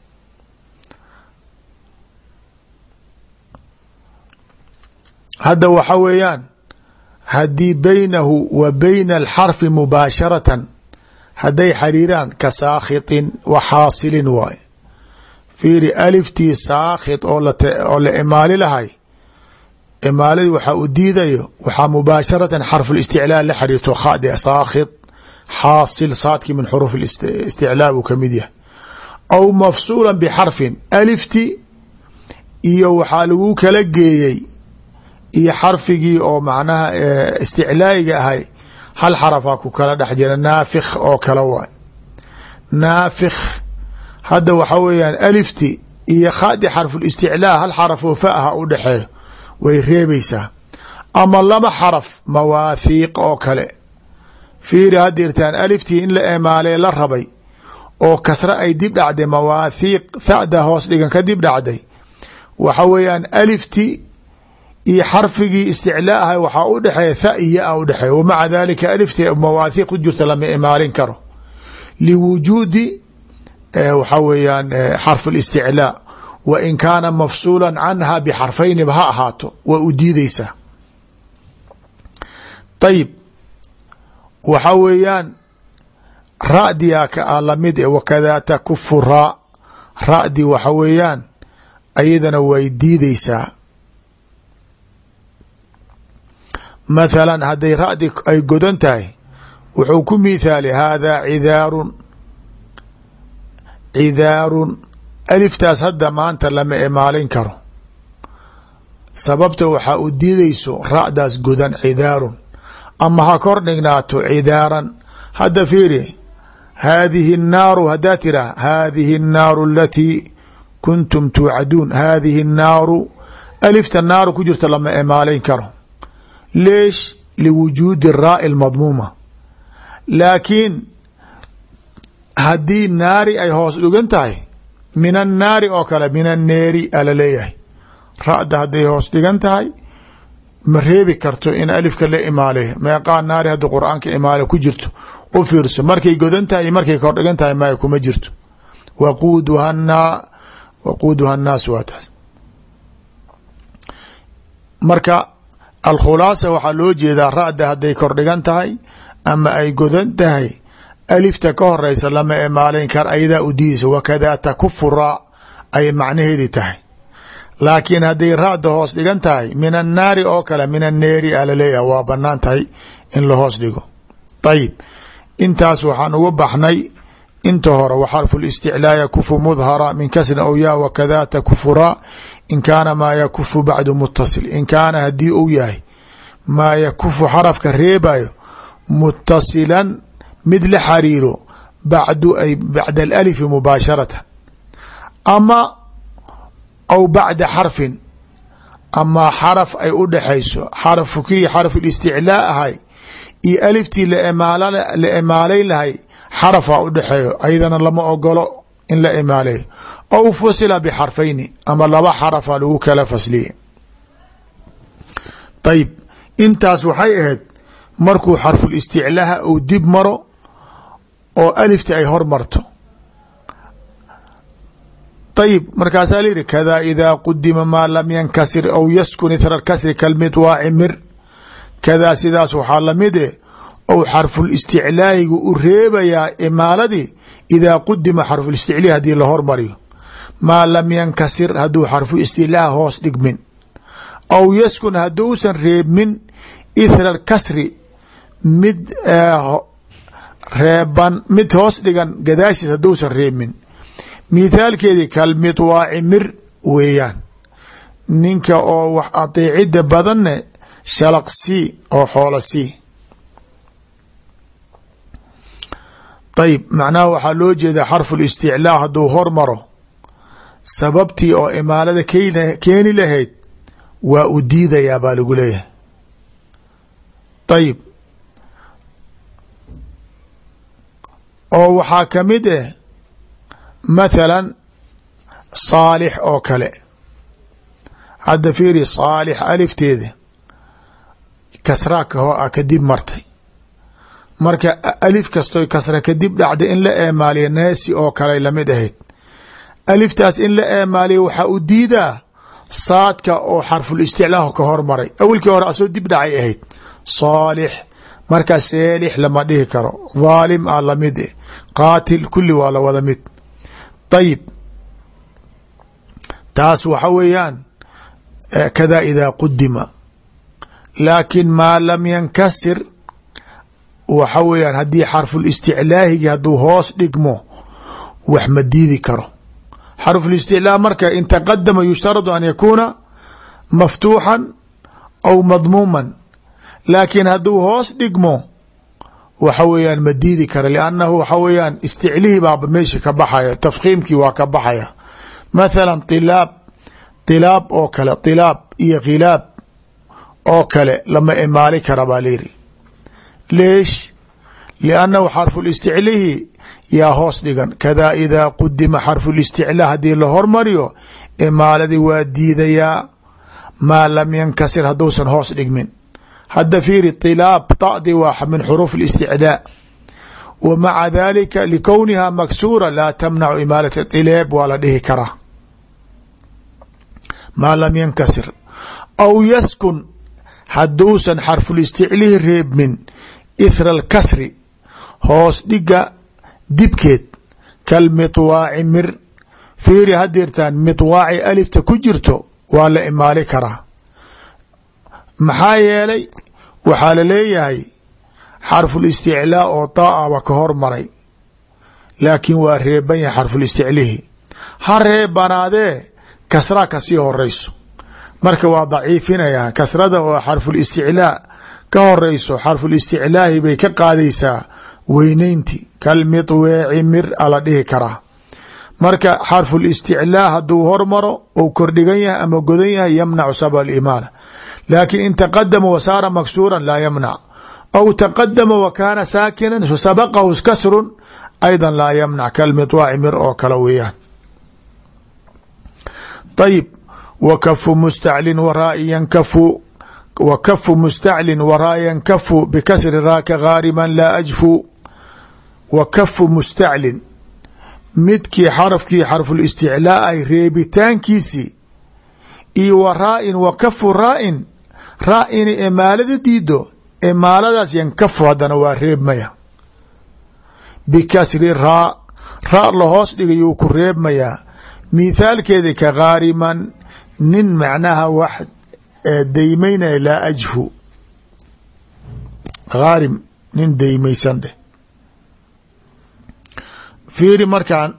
Speaker 1: hadda waxa weeyaan haddii baynahu wa bayna alxarfi mubaasharatan hadday xariiraan ka saakhiطin wa xaasilin waaye fiiri aliftii saakhit oo la imaali lahay imaaladii waxaa u diidayo waxaa mubaasharatan xarfu listiclaa la xariirto khade saakhit xaasil saadkii min xuruuf isticlaa buu kamid yahay aw mafsuula bxarfin alifti iyo waxaa lagu kala geeyey iyo xarfigii oo macnaha isticlaayiga ahay hal xarafaa ku kala dhex jira naafikh oo kale waay naafikh hadda waxa weeyaan alifti iyo khadi xarfulisticlaa hal xaraf oo faaha u dhexeeyo way reebaysaa ama laba xaraf mawaathiiq oo kale fiiri hadda irtaan aliftii in la emaalee la rabay oo kasre ay dib dhacday mawaathiiq thada hoos dhigan ka dib dhacday waxa weeyaan alifti iyo xarfigii isticlaa ahay waxaa u dhexeeya tha iyo a u dhexeeya wamaca dalika alifti mawaathiiq ku jirta lama imaalin karo liwujuudi waxa weeyaan xarfu اlisticlaa wa in kaana mafsuula canha bxarfayniba ha ahaato way u diideysaa ayib waxa weeyaan ra'diyaa ka ah lamid e wakadaa takufu raa ra'di waxa weeyaan ayadana way diideysaa mathalan hadday ra'di ay godan tahay wuxuu ku mithaali haadaa cidaarun aliftaas hadda maanta lama imaalin karo sababta waxaa u diideyso ra'daas godan cidaarun ama ha kor dhignaato cidaaran hadda fiiri haadihi الnaaru haddaa tiraa haadihi الnaaru alatii kuntum tuucaduun haadihi الnaaru alifta naaru ku jirta lama imaalin karo leesh liwujuudi الraa'i اlmadmuuma laakiin haddii naari ay hoos dhigan tahay min annaari oo kale min anneeri ala leeyahay ra'da hadday hoos dhigan tahay ma reebi karto in alifka la imaale meeqaa naari hadda qur-aanka imaale ku jirto u fiirso markay godan tahay iyo markay kor dhigan tahay maya kuma jirto waquuduha annaas waa taas marka alkhulaasa waxaa loo jeedaa ra'da hadday kor dhigan tahay ama ay godan tahay alifta ka horeysa lama imaaleyn kar ayadaa u diideysa wakadaa takufu raa ay macnaheedii tahay laakiin hadday ra'da hoos dhigan tahay min annaari oo kale min anneeri alaleeyaha waa banaan tahay in la hoos dhigo ayib intaas waxaan uga baxnay inta hore wa xarfu listiclaa yakufu mudhara min kasrin aw ya wakadaa takufu raa in kaana maa yakufu bacdu mutasil in kaana haddii uu yahay maa yakufu xarafka reebayo mutasilan mid la xariiro bacda alalifi mubaasharatan ama aw bacda xarfin ama xaraf ay u dhexayso xarafkii xarf isticlaa ahay iyo aliftii la imaalayn lahay xarafa u dhexeeyo ayadana lama ogolo in la imaaleeyo aw fusila bxarfayni ama laba xarafa lagu kala fasliye. ayib intaas waxay ahayd markuu xarful isticlaaha uu dib maro oo alifti ay hor marto. ayib markaasaa layihi kada ida qudima maa lam yankasir aw yaskun ithra kasri kalmidwaaci mir kadaa sidaas waxaa lamid e ou xarful isticlaahigu u reebayaa imaaladii idaa qudima xarful isticlaahi haddii la hormariyo maa lam yankasir hadduu xarfu isticlaah hoos dhigmin aw yaskun hadduusan reebmin ithra kasri mid reeban mid hoos dhigan gadaashiis hadduusan reebmin. mithaalkeedii kalmidwaaci mir weeyaan ninka oo wax adeecida badanne shalaq sii oo xoola sii. ayib macnaha waxaa loo jeedaa xarful isticlaa hadduu hormaro sababtii oo imaalada keeni lahayd waa u diidayaa baa lagu leeyahay. ayib oo waxaa kamid ah mathalan saalix oo kale hadda fiiri saalix alifteeda kasraa kadib martay marka alif kastoy kasra kadib dhacda in la eemaaliya neesi oo kale lamid ahayd. aliftaas in la eemaaliya waxaa u diidaa saadka oo xarful isticlaah ka hormaray awalkii hore asoo dib dhacay ahayd saalix marka seelix lama dhihi karo dhaalim a lamid e qaatil kulli waa la wada mid. ayib taas waxa weeyaan kada idaa qudima laakin maa lam yankasir waxa weeyaan haddii xarful isticlaahigi hadduu hoos dhigmo wax ma diidi karo. xarful isticlaah marka in taqadama yushtaradu an yakuuna maftuuxan aw madmuuman laakiin hadduu hoos dhigmo waxa weeyaan ma diidi kara liannahu waxa weeyaan isticlihii baaba meesha ka baxaya tafkhiimkii waa ka baxaya. mathalan tilaab oo kale tilaab iyo khilaab oo kale lama imaali kara baa layiri leesh liannahu xarful isticlihi yaa hoos dhigan. kada idaa qudima xarful isticlaa haddii la hormariyo imaaladii waa diidayaa maa lam yankasir hadduusan hoos dhigmin. hadda fiiri tilaab ta'di waa min xuruuf اlisticdaa wa maca dalika likowniha maksuura laa tamnacu imaalata tilaab waa la dhihi karaa maa lam yankasir aw yaskun hadduusan xarful isticlihi reebmin ithra alkasri hoos dhiga dibkeed kalmidwaaci mir fiiri hadeertaan midwaaci alifta ku jirto waa la imaali karaa maxaa yeelay waxaa la leeyahay xarful isticlaa oo taaba ka hormaray laakiin waa reeban yahay xarful isticlihi ha reebanaadee kasraa kasii horeyso marka waa daciifinayaa kasrada oo xarful isticlaa ka horeyso xarful isticlaahi bay ka qaadaysaa weyneynti kalmidweeci mir ala dhihi karaa. marka xarful isticlaa hadduu hormaro ou kordhigan yahay ama godan yahay yamnacu sabab alimaala laakin in taqadama wa saara maksuuran laa yamnac aw taqadama wa kaana saakinan sabaqahu kasrun ayda laa yamnac kalmidwaaci mir oo kale weeyaan. ayib wakafu mustaclin waraa'i yankafu wakafu mustaclin waraa'i yankafu bikasri raaka gaariman laa ajfu. wakafu mustaclin midkii xarafkii xarful isticlaa ay reebitaankiisii iyo waraa'in wakafu raa'in raa-ini imaalada diido imaaladaas yankafu haddana waa reebmaya bikasri raa la hoos dhigayuu ku reebmayaa. mithaalkeeda ka gaariman nin macnaha wax daymaynaya laa ajfu gaarim nin daymaysan dheh. fiiri markaan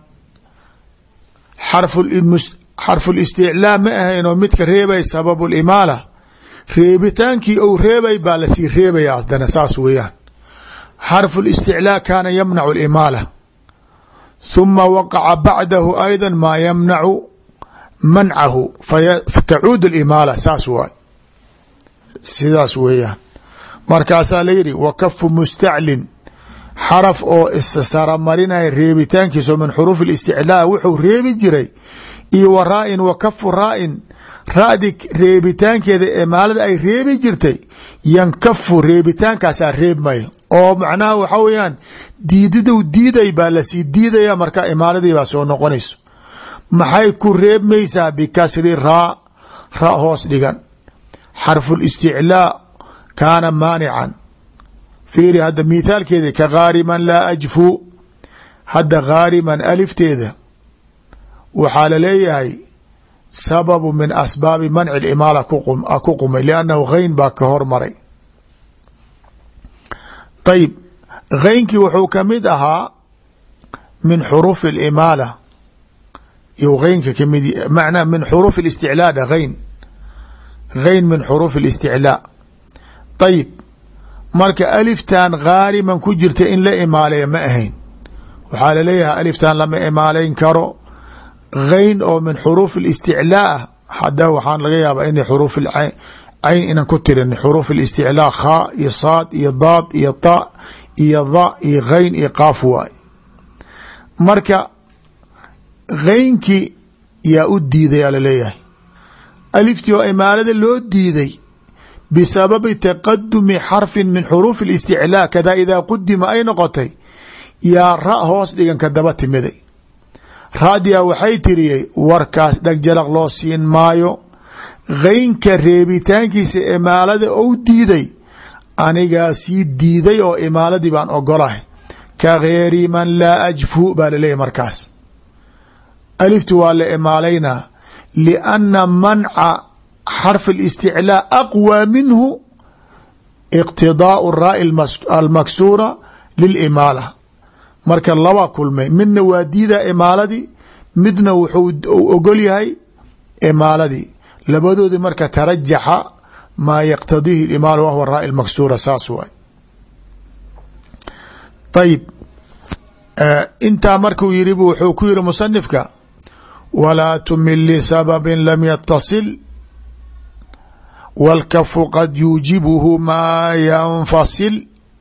Speaker 1: xarful isticlaa ma ahaynoo midka reebay sababulimaala reebitaankii ou reebay baa lasii reebaya haddana saas weeyaan xarfu الاsticlاa kaana ymnac اlimaala ثuma waqaca bacdahu ayضا maa ymnacu mancahu fatacuud اlimaala saas waay sidaas weeyaan markaasaa la yidhi wa kafu mustaclin xaraf oo issaramarinaya reebitaankiisa min xuruuf اlisticlaa wuxuu reebi jiray iyo wa raa-in wa kafu raa-in ra-di reebitaankeeda imaalada ay reebi jirtay yankafu reebitaankaasaa reebmayo oo macnaha waxaa weeyaan diididow diiday baa lasii diidaya marka imaaladii baa soo noqonayso maxay ku reebmaysaa bikasri raa ra hoos dhigan xarfu listiclaa kaana maanican fiiri hadda mithaalkeeda ka gaariman laa ajfu hadda gaariman alifteeda waxaa laleeyahay sababu min asbaabi manci limaala ku qumay liannahu geyn baa ka hormaray ayib geynkii wuxuu kamid ahaa min xuruufi alimaala iyo geynka kamid macnaa min xuruuf اlisticlaa dha geyn min xuruuf اlisticlaa ayib marka aliftan gaariman ku jirta in la imaaleya ma ahayn waxaa laleeyahay aliftan lama imaaleyn karo geyn oo min xuruuf اlisticlaa ah hadda waxaan laga yaabaa inay xuruuf cayn inan ku tirin xuruuf اlisticlaa khaa iyo saad iyo daad iyo ta iyo dha iyo geyn iyo qaaf waay marka geynkii yaa u diiday aa laleeyahay aliftii oo imaalada loo diiday bisababi taqadumi xarfin min xuruuf اlisticlaa kadaa idaa qudima ay noqotay yaa ra hoos dhiganka daba timiday raadiyaa waxay tiriyey warkaas dhagjalaq loo siin maayo geynka reebitaankiisa imaalada ou diiday anigaa sii diiday oo imaaladii baan ogolahay ka gheeri man laa ajfu baa laleeyahy markaas alifti waa la imaalaynaa lianna manca xarf اlisticlaa aqwى minhu iqtidaau raa'i almaksuura lilimaala marka laba kulmay midna waa diidaa imaaladii midna wuxuu ogol yahay imaaladii labadoodii marka tarajaxa maa yaqtadiihi imaal wahwa raa'i lmaksuura saas waay ayib intaa markuu yiri wuxuu ku yiri musanifka walaa tumil lisababin lam yatasil wاlkafu qad yuujibuhu maa yanfasil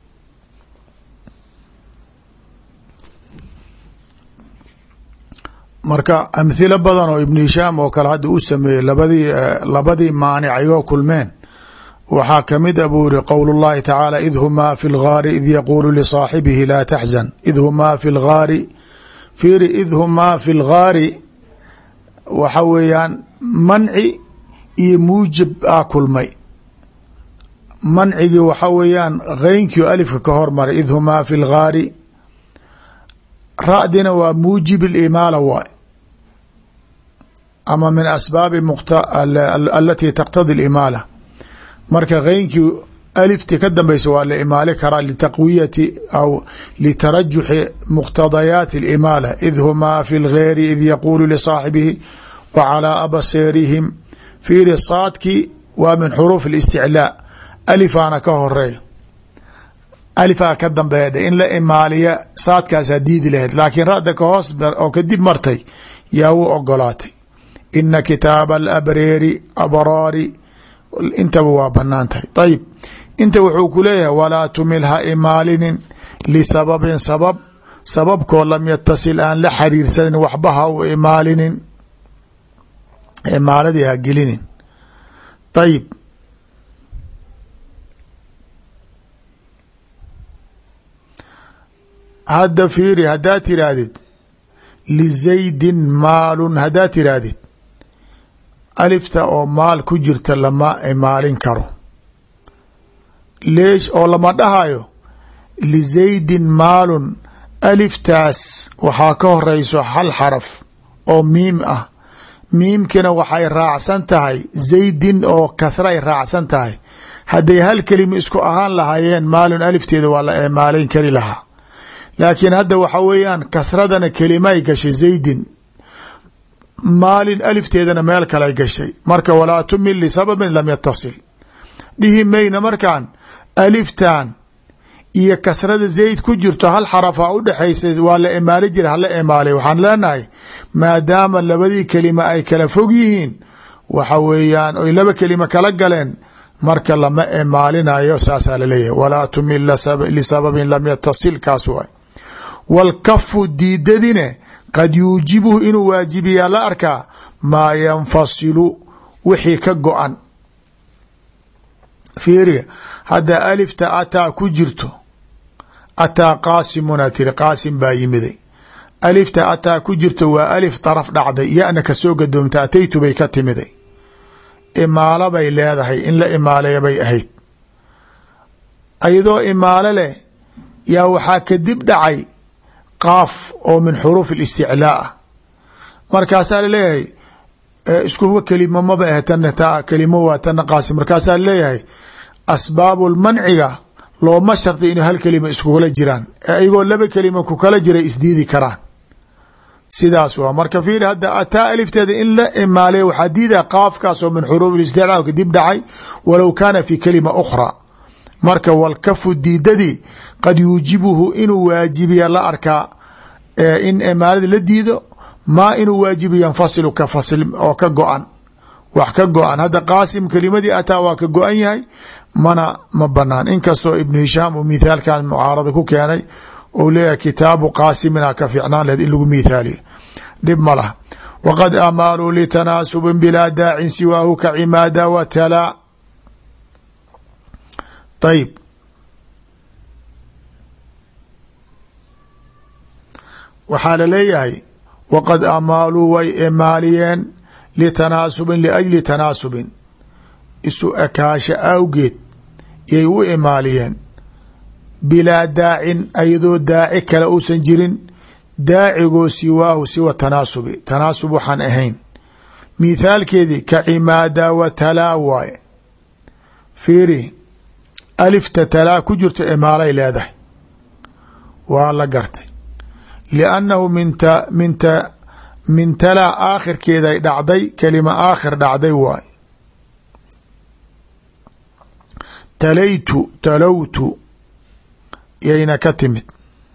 Speaker 1: marka amhilo badan oo ibn hishaam oo kale hadda u sameeyey labadii maanic ayagoo kulmeen waxaa kamid a buu yiri qowl اllahi tacaala id humaa fi lgaari id yaquulu lisaaxibihi laa taxzan id humaa fi lgaari fiiri id humaa fi lgaari waxa weeyaan manci iyo muujib a kulmay mancigii waxa weeyaan geynkii alifka ka hormaray id humaa fi lgaari ra-dina waa muujib اlimaala waay ama min asbaabi alatii taqtadi اlimaala marka geynkii alifti ka dambeysa waa la imaali karaa litaqwiyati aw litarajuxi muqtadayaati اlimaala id humaa fi lgeeri id yaquulu lisaaxibihi wa calىa abseerihim fiiri saadkii waa min xuruuf اlisticlaa alifaana ka horeeya alifaa ka dambeeda in la imaaliya saadkaasaa diidi lahayd laakiin ra'da ka hoos oo kadib martay yaa u ogolaatay ina kitaaba alabreeri abraari intaba waa banaan tahay ayib inta wuxuu ku leeyahay walaa tumil ha imaalinin lisababin sababkoo lam yatasil aan la xariirsanin waxba ha u imaalinin imaaladii ha gelinin ayib hadda fiiri haddaad tiraahdid lizaydin maalun haddaad tiraahdid alifta oo maal ku jirta lama imaalin karo leesh oo lama dhahayo lizaydin maalun aliftaas waxaa ka horeyso hal xaraf oo miim ah miimkina waxay raacsan tahay zaydin oo kasray raacsan tahay hadday hal kelima isku ahaan lahaayeen maalun alifteeda waa la imaalayn kari lahaa laakiin hadda waxa weeyaan kasradana kelimay gashay zaydin maalin alifteedana meel kale gashay marka walaa tumil lisababin lam yatasil dhihi mayna markaan aliftan iyo kasrada zayd ku jirto hal xarafa udhexaysa waa la imaali jira hala imaalay waxaan leenahay maadaama labadii kelima ay kala fog yihiin waxa weeyaan oy laba kelima kala galeen marka lama imaalinayo saasaa laleeyahay walaa tumil lisababin lam yatasil kaas waay walkafu diidadine qad yuujibuhu inuu waajibiyaa la arkaa maa yanfasilu wixii ka go-an fiiriya hadda alifta ataa ku jirto ataa qaasimuna tiri qaasim baa yimiday alifta ataa ku jirto waa alif daraf dhacday yana kasoo gadoomta ataytu bay ka timiday imaalo bay leedahay in la imaaleya bay ahayd ayadoo imaalo leh yaa waxaa kadib dhacay qaaf oo min xuruuf اlisticlaa ah markaasaa laleeyahay iskuwa kelimo maba ahe tana taa kelimo waa tana qaasim markaasaa laleeyahay asbaabu lmanciga looma shardi inuu hal kelima iskugala jiraan ayagoo laba kelima ku kala jiray isdiidi karaan sidaas waa marka fiiri hadda ataa alifteeda in la imaaleyo waxaa diida qaafkaas oo min xuruuf اlisticlaa kadib dhacay walow kaana fi kelima ukhra marka walkafu diidadii qad yuujibuhu inuu waajibiya la arkaa in imaalada la diido maa inuu waajibu yanfasilu ka fasil oo ka go-an wax ka go-an hadda qaasim kelimadii ataa waa ka go-an yahay ma banaan inkastoo ibnu hishaam uu mithaalkan mucaarada ku keenay ou leeyahay kitaabu qaasimina ka fiicnaan lehed in lagu mithaaliyo dhib ma lah waqad amaaluu litanaasubin bilaa daacin siwaahu ka cimaada wa talaa ayb waxaa laleeyahay waqad amaaluu way imaaliyeen litanaasubin liajli tanaasubin isu ekaasha awgeed yay u imaaliyeen bilaa daacin ayadoo daaci kale uusan jirin daacigoo siwaahu siwa tanaasubi tanaasub waxaan ahayn mithaalkeedii ka cimaada wa talaa waaye fiiri alifta talaa ku jirto imaalay leedahay waa la gartay liannahu min talaa aakhirkeeday dhacday kelima aakhir dhacday waaye talaytu talowtu yayna ka timid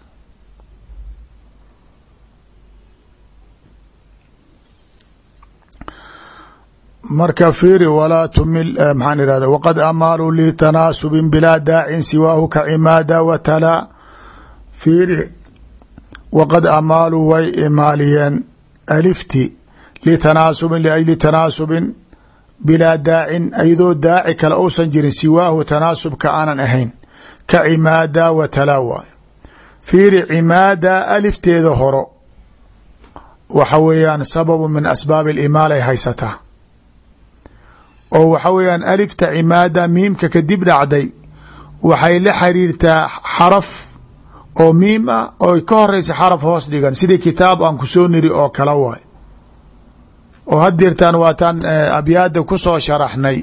Speaker 1: marka fiiri walaa tumil maxaan irahda waqad amaaluu litanaasubin bilaa daacin siwaahu ka cimaada wa talaa fiiri waqad amaaluu way imaaliyeen alifti litanaasubin liajli tanaasubin bilaa daacin ayadoo daaci kale uusan jirin siwaahu tanaasubka aanan ahayn ka cimaada wa talaa waay fiiri cimaada alifteeda horo waxa weeyaan sababu min asbaabi alimaal ay haysataa oo waxa weeyaan alifta cimaada miimka kadib dhacday waxay la xiriirtaa xaraf oo miim ah oo ka horeysa xaraf hoos dhigan sidii kitaab aan kusoo niri oo kala waay oo haddeertaan waataan abyaada ku soo sharaxnay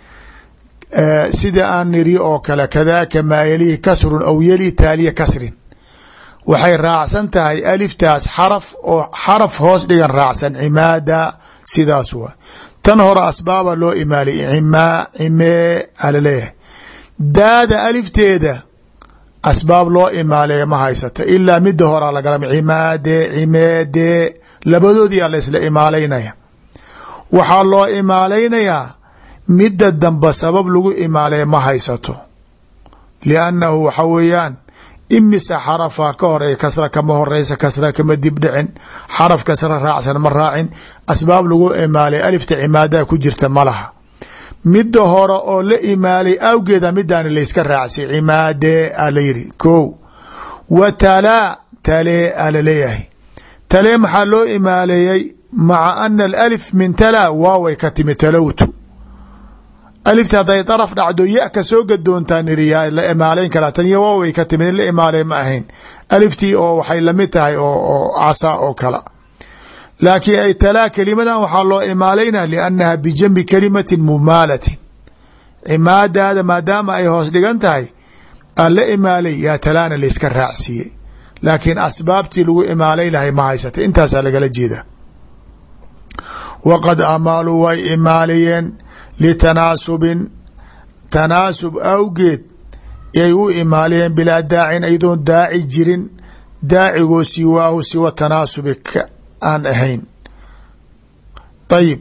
Speaker 1: sida aan niri oo kale kadaaka maa yalihi kasrun aw yali taaliya kasrin waxay raacsan tahay aliftaas xaraf oo xaraf hoos dhigan raacsan cimaada sidaas waay tan hore asbaaba loo imaaliy cimee alaleeyahay daada alifteeda asbaab loo imaaleeya ma haysata ilaa mida horaa lagala cimaade cimeede labadoodiyaa la isla imaalaynaya waxaa loo imaalaynayaa midda damba sabab lagu imaaleeya ma haysato liannahu waxa weeyaan imisa xarafa ka horeeya kasra kama horeysa kasra kama dibdhicin xaraf kasra raacsan ma raacin asbaab lagu imaalay alifta cimaadaha ku jirta ma laha midda hore oo la imaalay awgeeda midaani layska raacsi cimaade a la yiri ko wa talaa talee a laleeyahay talee maxaa loo imaaleeyey maca ana alif min talaa waaway ka timi talowtu alifta hadday daraf dhacdo ya ka soo gadoontaa niriyaa la imaalayn karaa tan iyo waaway ka timi in la imaalay ma ahayn aliftii oo waxay lamid tahay oo casa oo kala laakiin ay talaa kelimadan waxaa loo imaalaynaa liannaha bijanbi kalimatin mumaalatin cimaadaada maadaama ay hoos dhigan tahay aan la imaalay yaa talaana layska raacsiiyey laakiin asbaabtii lagu imaalay lahay ma haysata intaasaa lagala jeeda waqad amaaluu way imaaliyeen litanaasubin tanaasub awgeed yay u imaaliyeen bilaa daacin aydoon daaci jirin daacigoo siwaahu siwa tanaasubi aan ahayn. ayib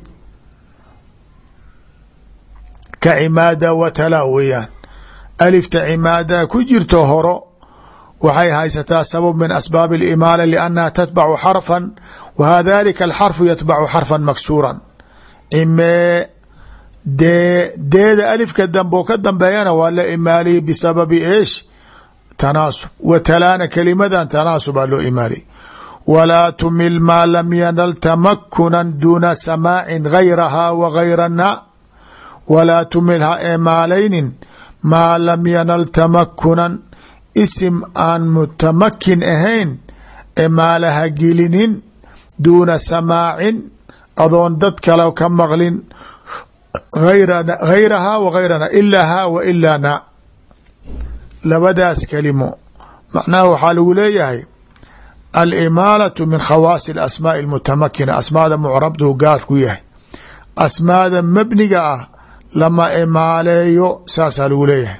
Speaker 1: ka cimaada watala weeyaan alifta cimaada ku jirto horo waxay haysataa sabab min asbaab اlimaala liannaha tatbacu xarfan wa hadalika alxarfu yatbacu xarfan maksuuran. cimee deeda alifka dambe oo ka dambeeyana waa la imaaliyey bisababi eesh tanaasub. watalaana kelimadan tanaasubaa loo imaaliyey. walaa tumil maa lam yanal tamakunan duuna samaacin gayraha wa gayrana. walaa tumil ha imaalaynin maa lam yanal tamakunan isim aan mutamakin ahayn imaalaha gelinin duuna samaacin adoon dad kale ka maqlin gayraha wa gayrana ilaa ha wa ilaa na. labadaas kelimo macnaha waxaa lagu leeyahay alimaalatu min khawaasi alasmaaءi almutamakina asmaada mucrabdu gaar ku yahay. asmaada mabniga ah lama imaaleeyo saasaa lagu leeyahay.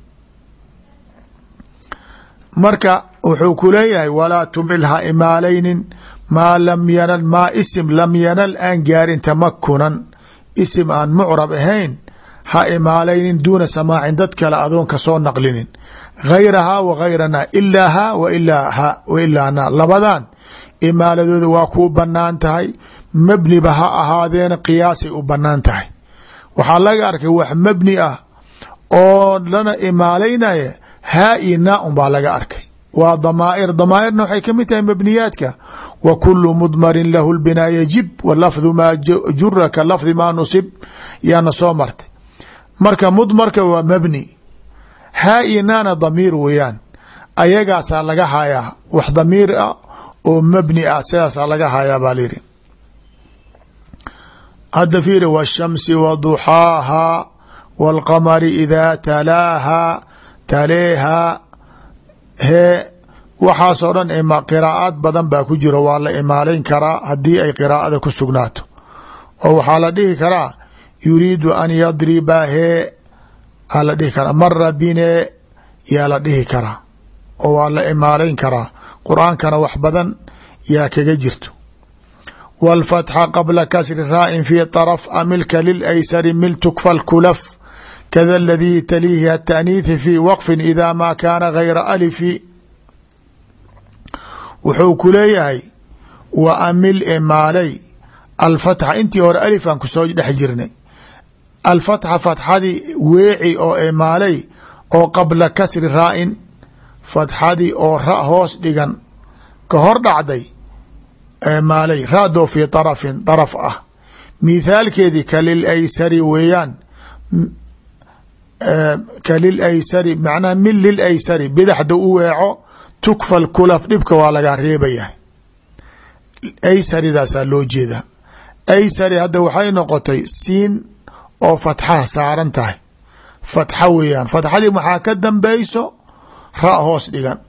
Speaker 1: marka wuxuu ku leeyahay walaa tumil ha imaalaynin maa lam yanal maa isim lam yanal aan gaarin tamakunan isim aan mucrab ahayn ha imaalaynin duuna samaacin dad kale adoon ka soo naqlinin gayraha wa gayrana ilaa ha wa ilaa na. labadan imaaladooda waa kuu banaan tahay mabniba ha ahaadeena qiyaasay u banaan tahay. waxaa laga arkay wax mabni ah oo lana imaalaynaya haa iyo naa un baa laga arkay. waa damaa'ir damaairna waxay kamid tahay mabniyaadka. wa kulu mudmarin lahu lbinaa yajib wa lafdu maa jura ka lafdi maa nusib yaana soo martay. marka mudmarka waa mabni haa iyo naana damiir weeyaan ayagaasaa laga hayaa wax damiir ah oo mabni ah sidaasaa laga hayaa baa layidhi. hadda fiiri washamsi wa duxaahaa wاlqamari idaa talaaha taleeha hee waxaasoo dhan qiraa'aad badan baa ku jiro waa la imaalayn karaa haddii ay qiraa'ada ku sugnaato oo waxaa la dhihi karaa yuriidu an yadriba hee aa la dhihi karaa mara bine yaa la dhihi karaa oo waa la imaalayn karaa. qur-aankana wax badan yaa kaga jirto. wاlfatxa qabla kasri raa'in fi طarf amilka lilaysari mil tukfa lkulaf kada aladii taliihi ata'niithi fi waqfin ida maa kaana gayra alifi. wuxuu ku leeyahay wa amil imaalay alfatxa intii hore alifaan kusoo dhex jirnay. alfatxa fatxadii weeci oo imaalay oo qabla kasri raa'in fatxadii oo ra hoos dhigan ka hor dhacday maalay raadoo fi طarafin طaraf ah. mithaalkeedii kalil aysari weeyaan kalil aysari macnaha min lil aysari bidaxda u weeco tukfa lkulaf dhibka waa laga reebayahay. aysaridaasaa loo jeeda. aysari hadda waxay noqotay siin oo fatxaha saaran tahay fatxa weeyaan. fatxadii maxaa ka dambeyso ra hoos dhigan.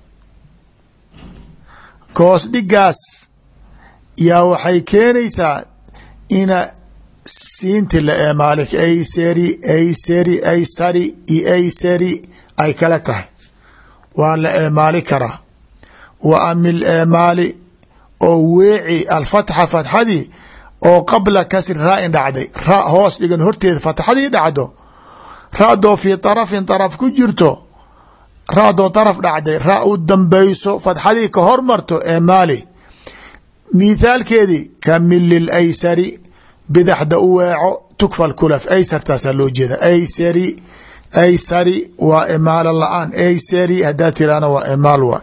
Speaker 1: hoos dhigaas yaa waxay keenaysaa ina siinti la eemaali aysari aysari aysari iyo aysari ay kala tahay waa la eemaali karaa. wa amil eemaali oo weeci alfatxa fatxadii oo qabla kasri raa'in dhacday ra hoos dhigan horteeda fatxadii dhacdo radoo fii طarafin طaraf ku jirto radoo طaraf dhacday ra u dambeyso fatxadii ka hormarto eemaali. mithaalkeedii ka min lilaysari bidaxda u weeco tukfa lkulaf aysartaasaa loo jeeda. aysari aysari waa imaalo la-aan aysari haddaa tiraana waa imaal waa.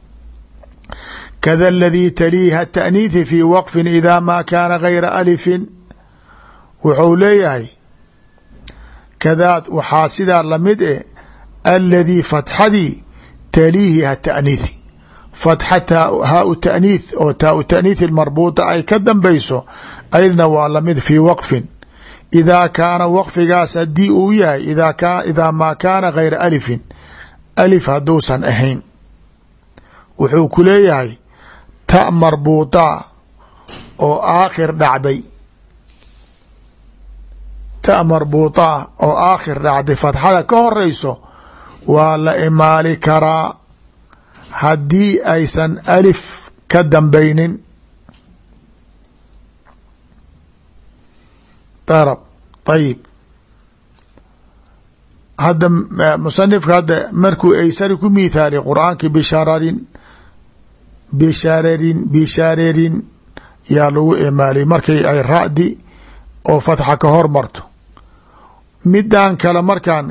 Speaker 1: kada aladii taliiha ta'niithi fi waqfin idaa maa kaana gayra alifin. wuxuu leeyahay kadaad waxaa sidaa lamid e aladii fatxadii taliihi ha ta'niithi fatxa haau ta'niith oo taau ta'niithi marbuuta ay ka dambeyso aydna waa lamid fii waqfin idaa kaana waqfigaas haddii uu yahay idaa maa kaana gayra alifin alif hadduusan ahayn. wuxuu ku leeyahay ta marbuuta oo aakhir dhacday ta marbuuta oo aakhir dhacday fatxada ka horeyso waa la imaali karaa haddii aysan alif ka dambaynin. darab ayib hadda musanifka hadda markuu aysari ku mithaali qur'aanki bishaarerin yaa lagu imaaliy markay ay ra'di oo fatxa ka hor marto. midan kale markaan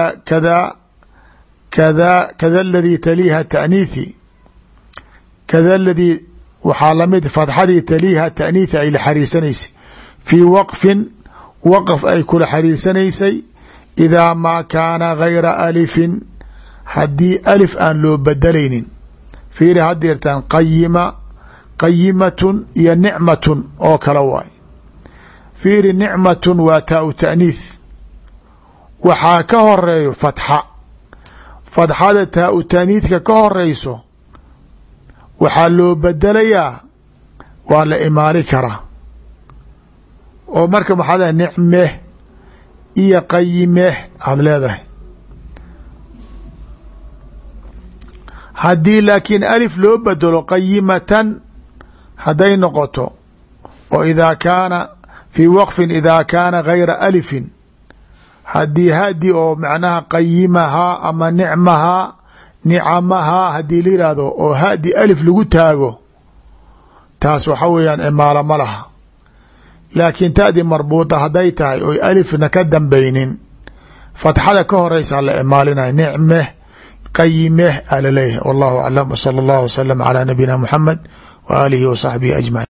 Speaker 1: kada aladii taliiha taaniithi kada aladii waxaa lamid fatxadii taliiha taaniithi ay la xariirsanaysay fii waqfin waqf ay kula xariirsanaysay idaa maa kaana gayra alifin haddii alif aan loo bedelaynin. fiiri hadeertaan qayimatun iyo nicmatun oo kale waay. fiiri nicmatun waa taa u taaniith waxaa ka horeeyo fatxa. fatxada taa u taaniithka ka horeyso waxaa loo bedelayaa waa la imaali karaa oo marka maxaa leedahay nicmeh iyo qayimeh aada leedahay. haddii laakiin alif loo bedelo qayimatan hadday noqoto oo idaa kaana fii waqfin idaa kaana gayra alifin haddii hadi oo macnaha qayimahaa ama nicmahaa nicamahaa haddii la yihahdo oo hadi alif lagu taago taas waxa weeyaan imaalo ma laha. laakiin taadi marbuuta hadday tahay oy alifna ka dambaynin fatxada ka horeysa la imaalinaya nicmeh qayimeh alaleeyahay. wallahu aclam wsala allahu wasalam calaa nabiyina muxamed wa aalihi wa saxbihi ajmaciin.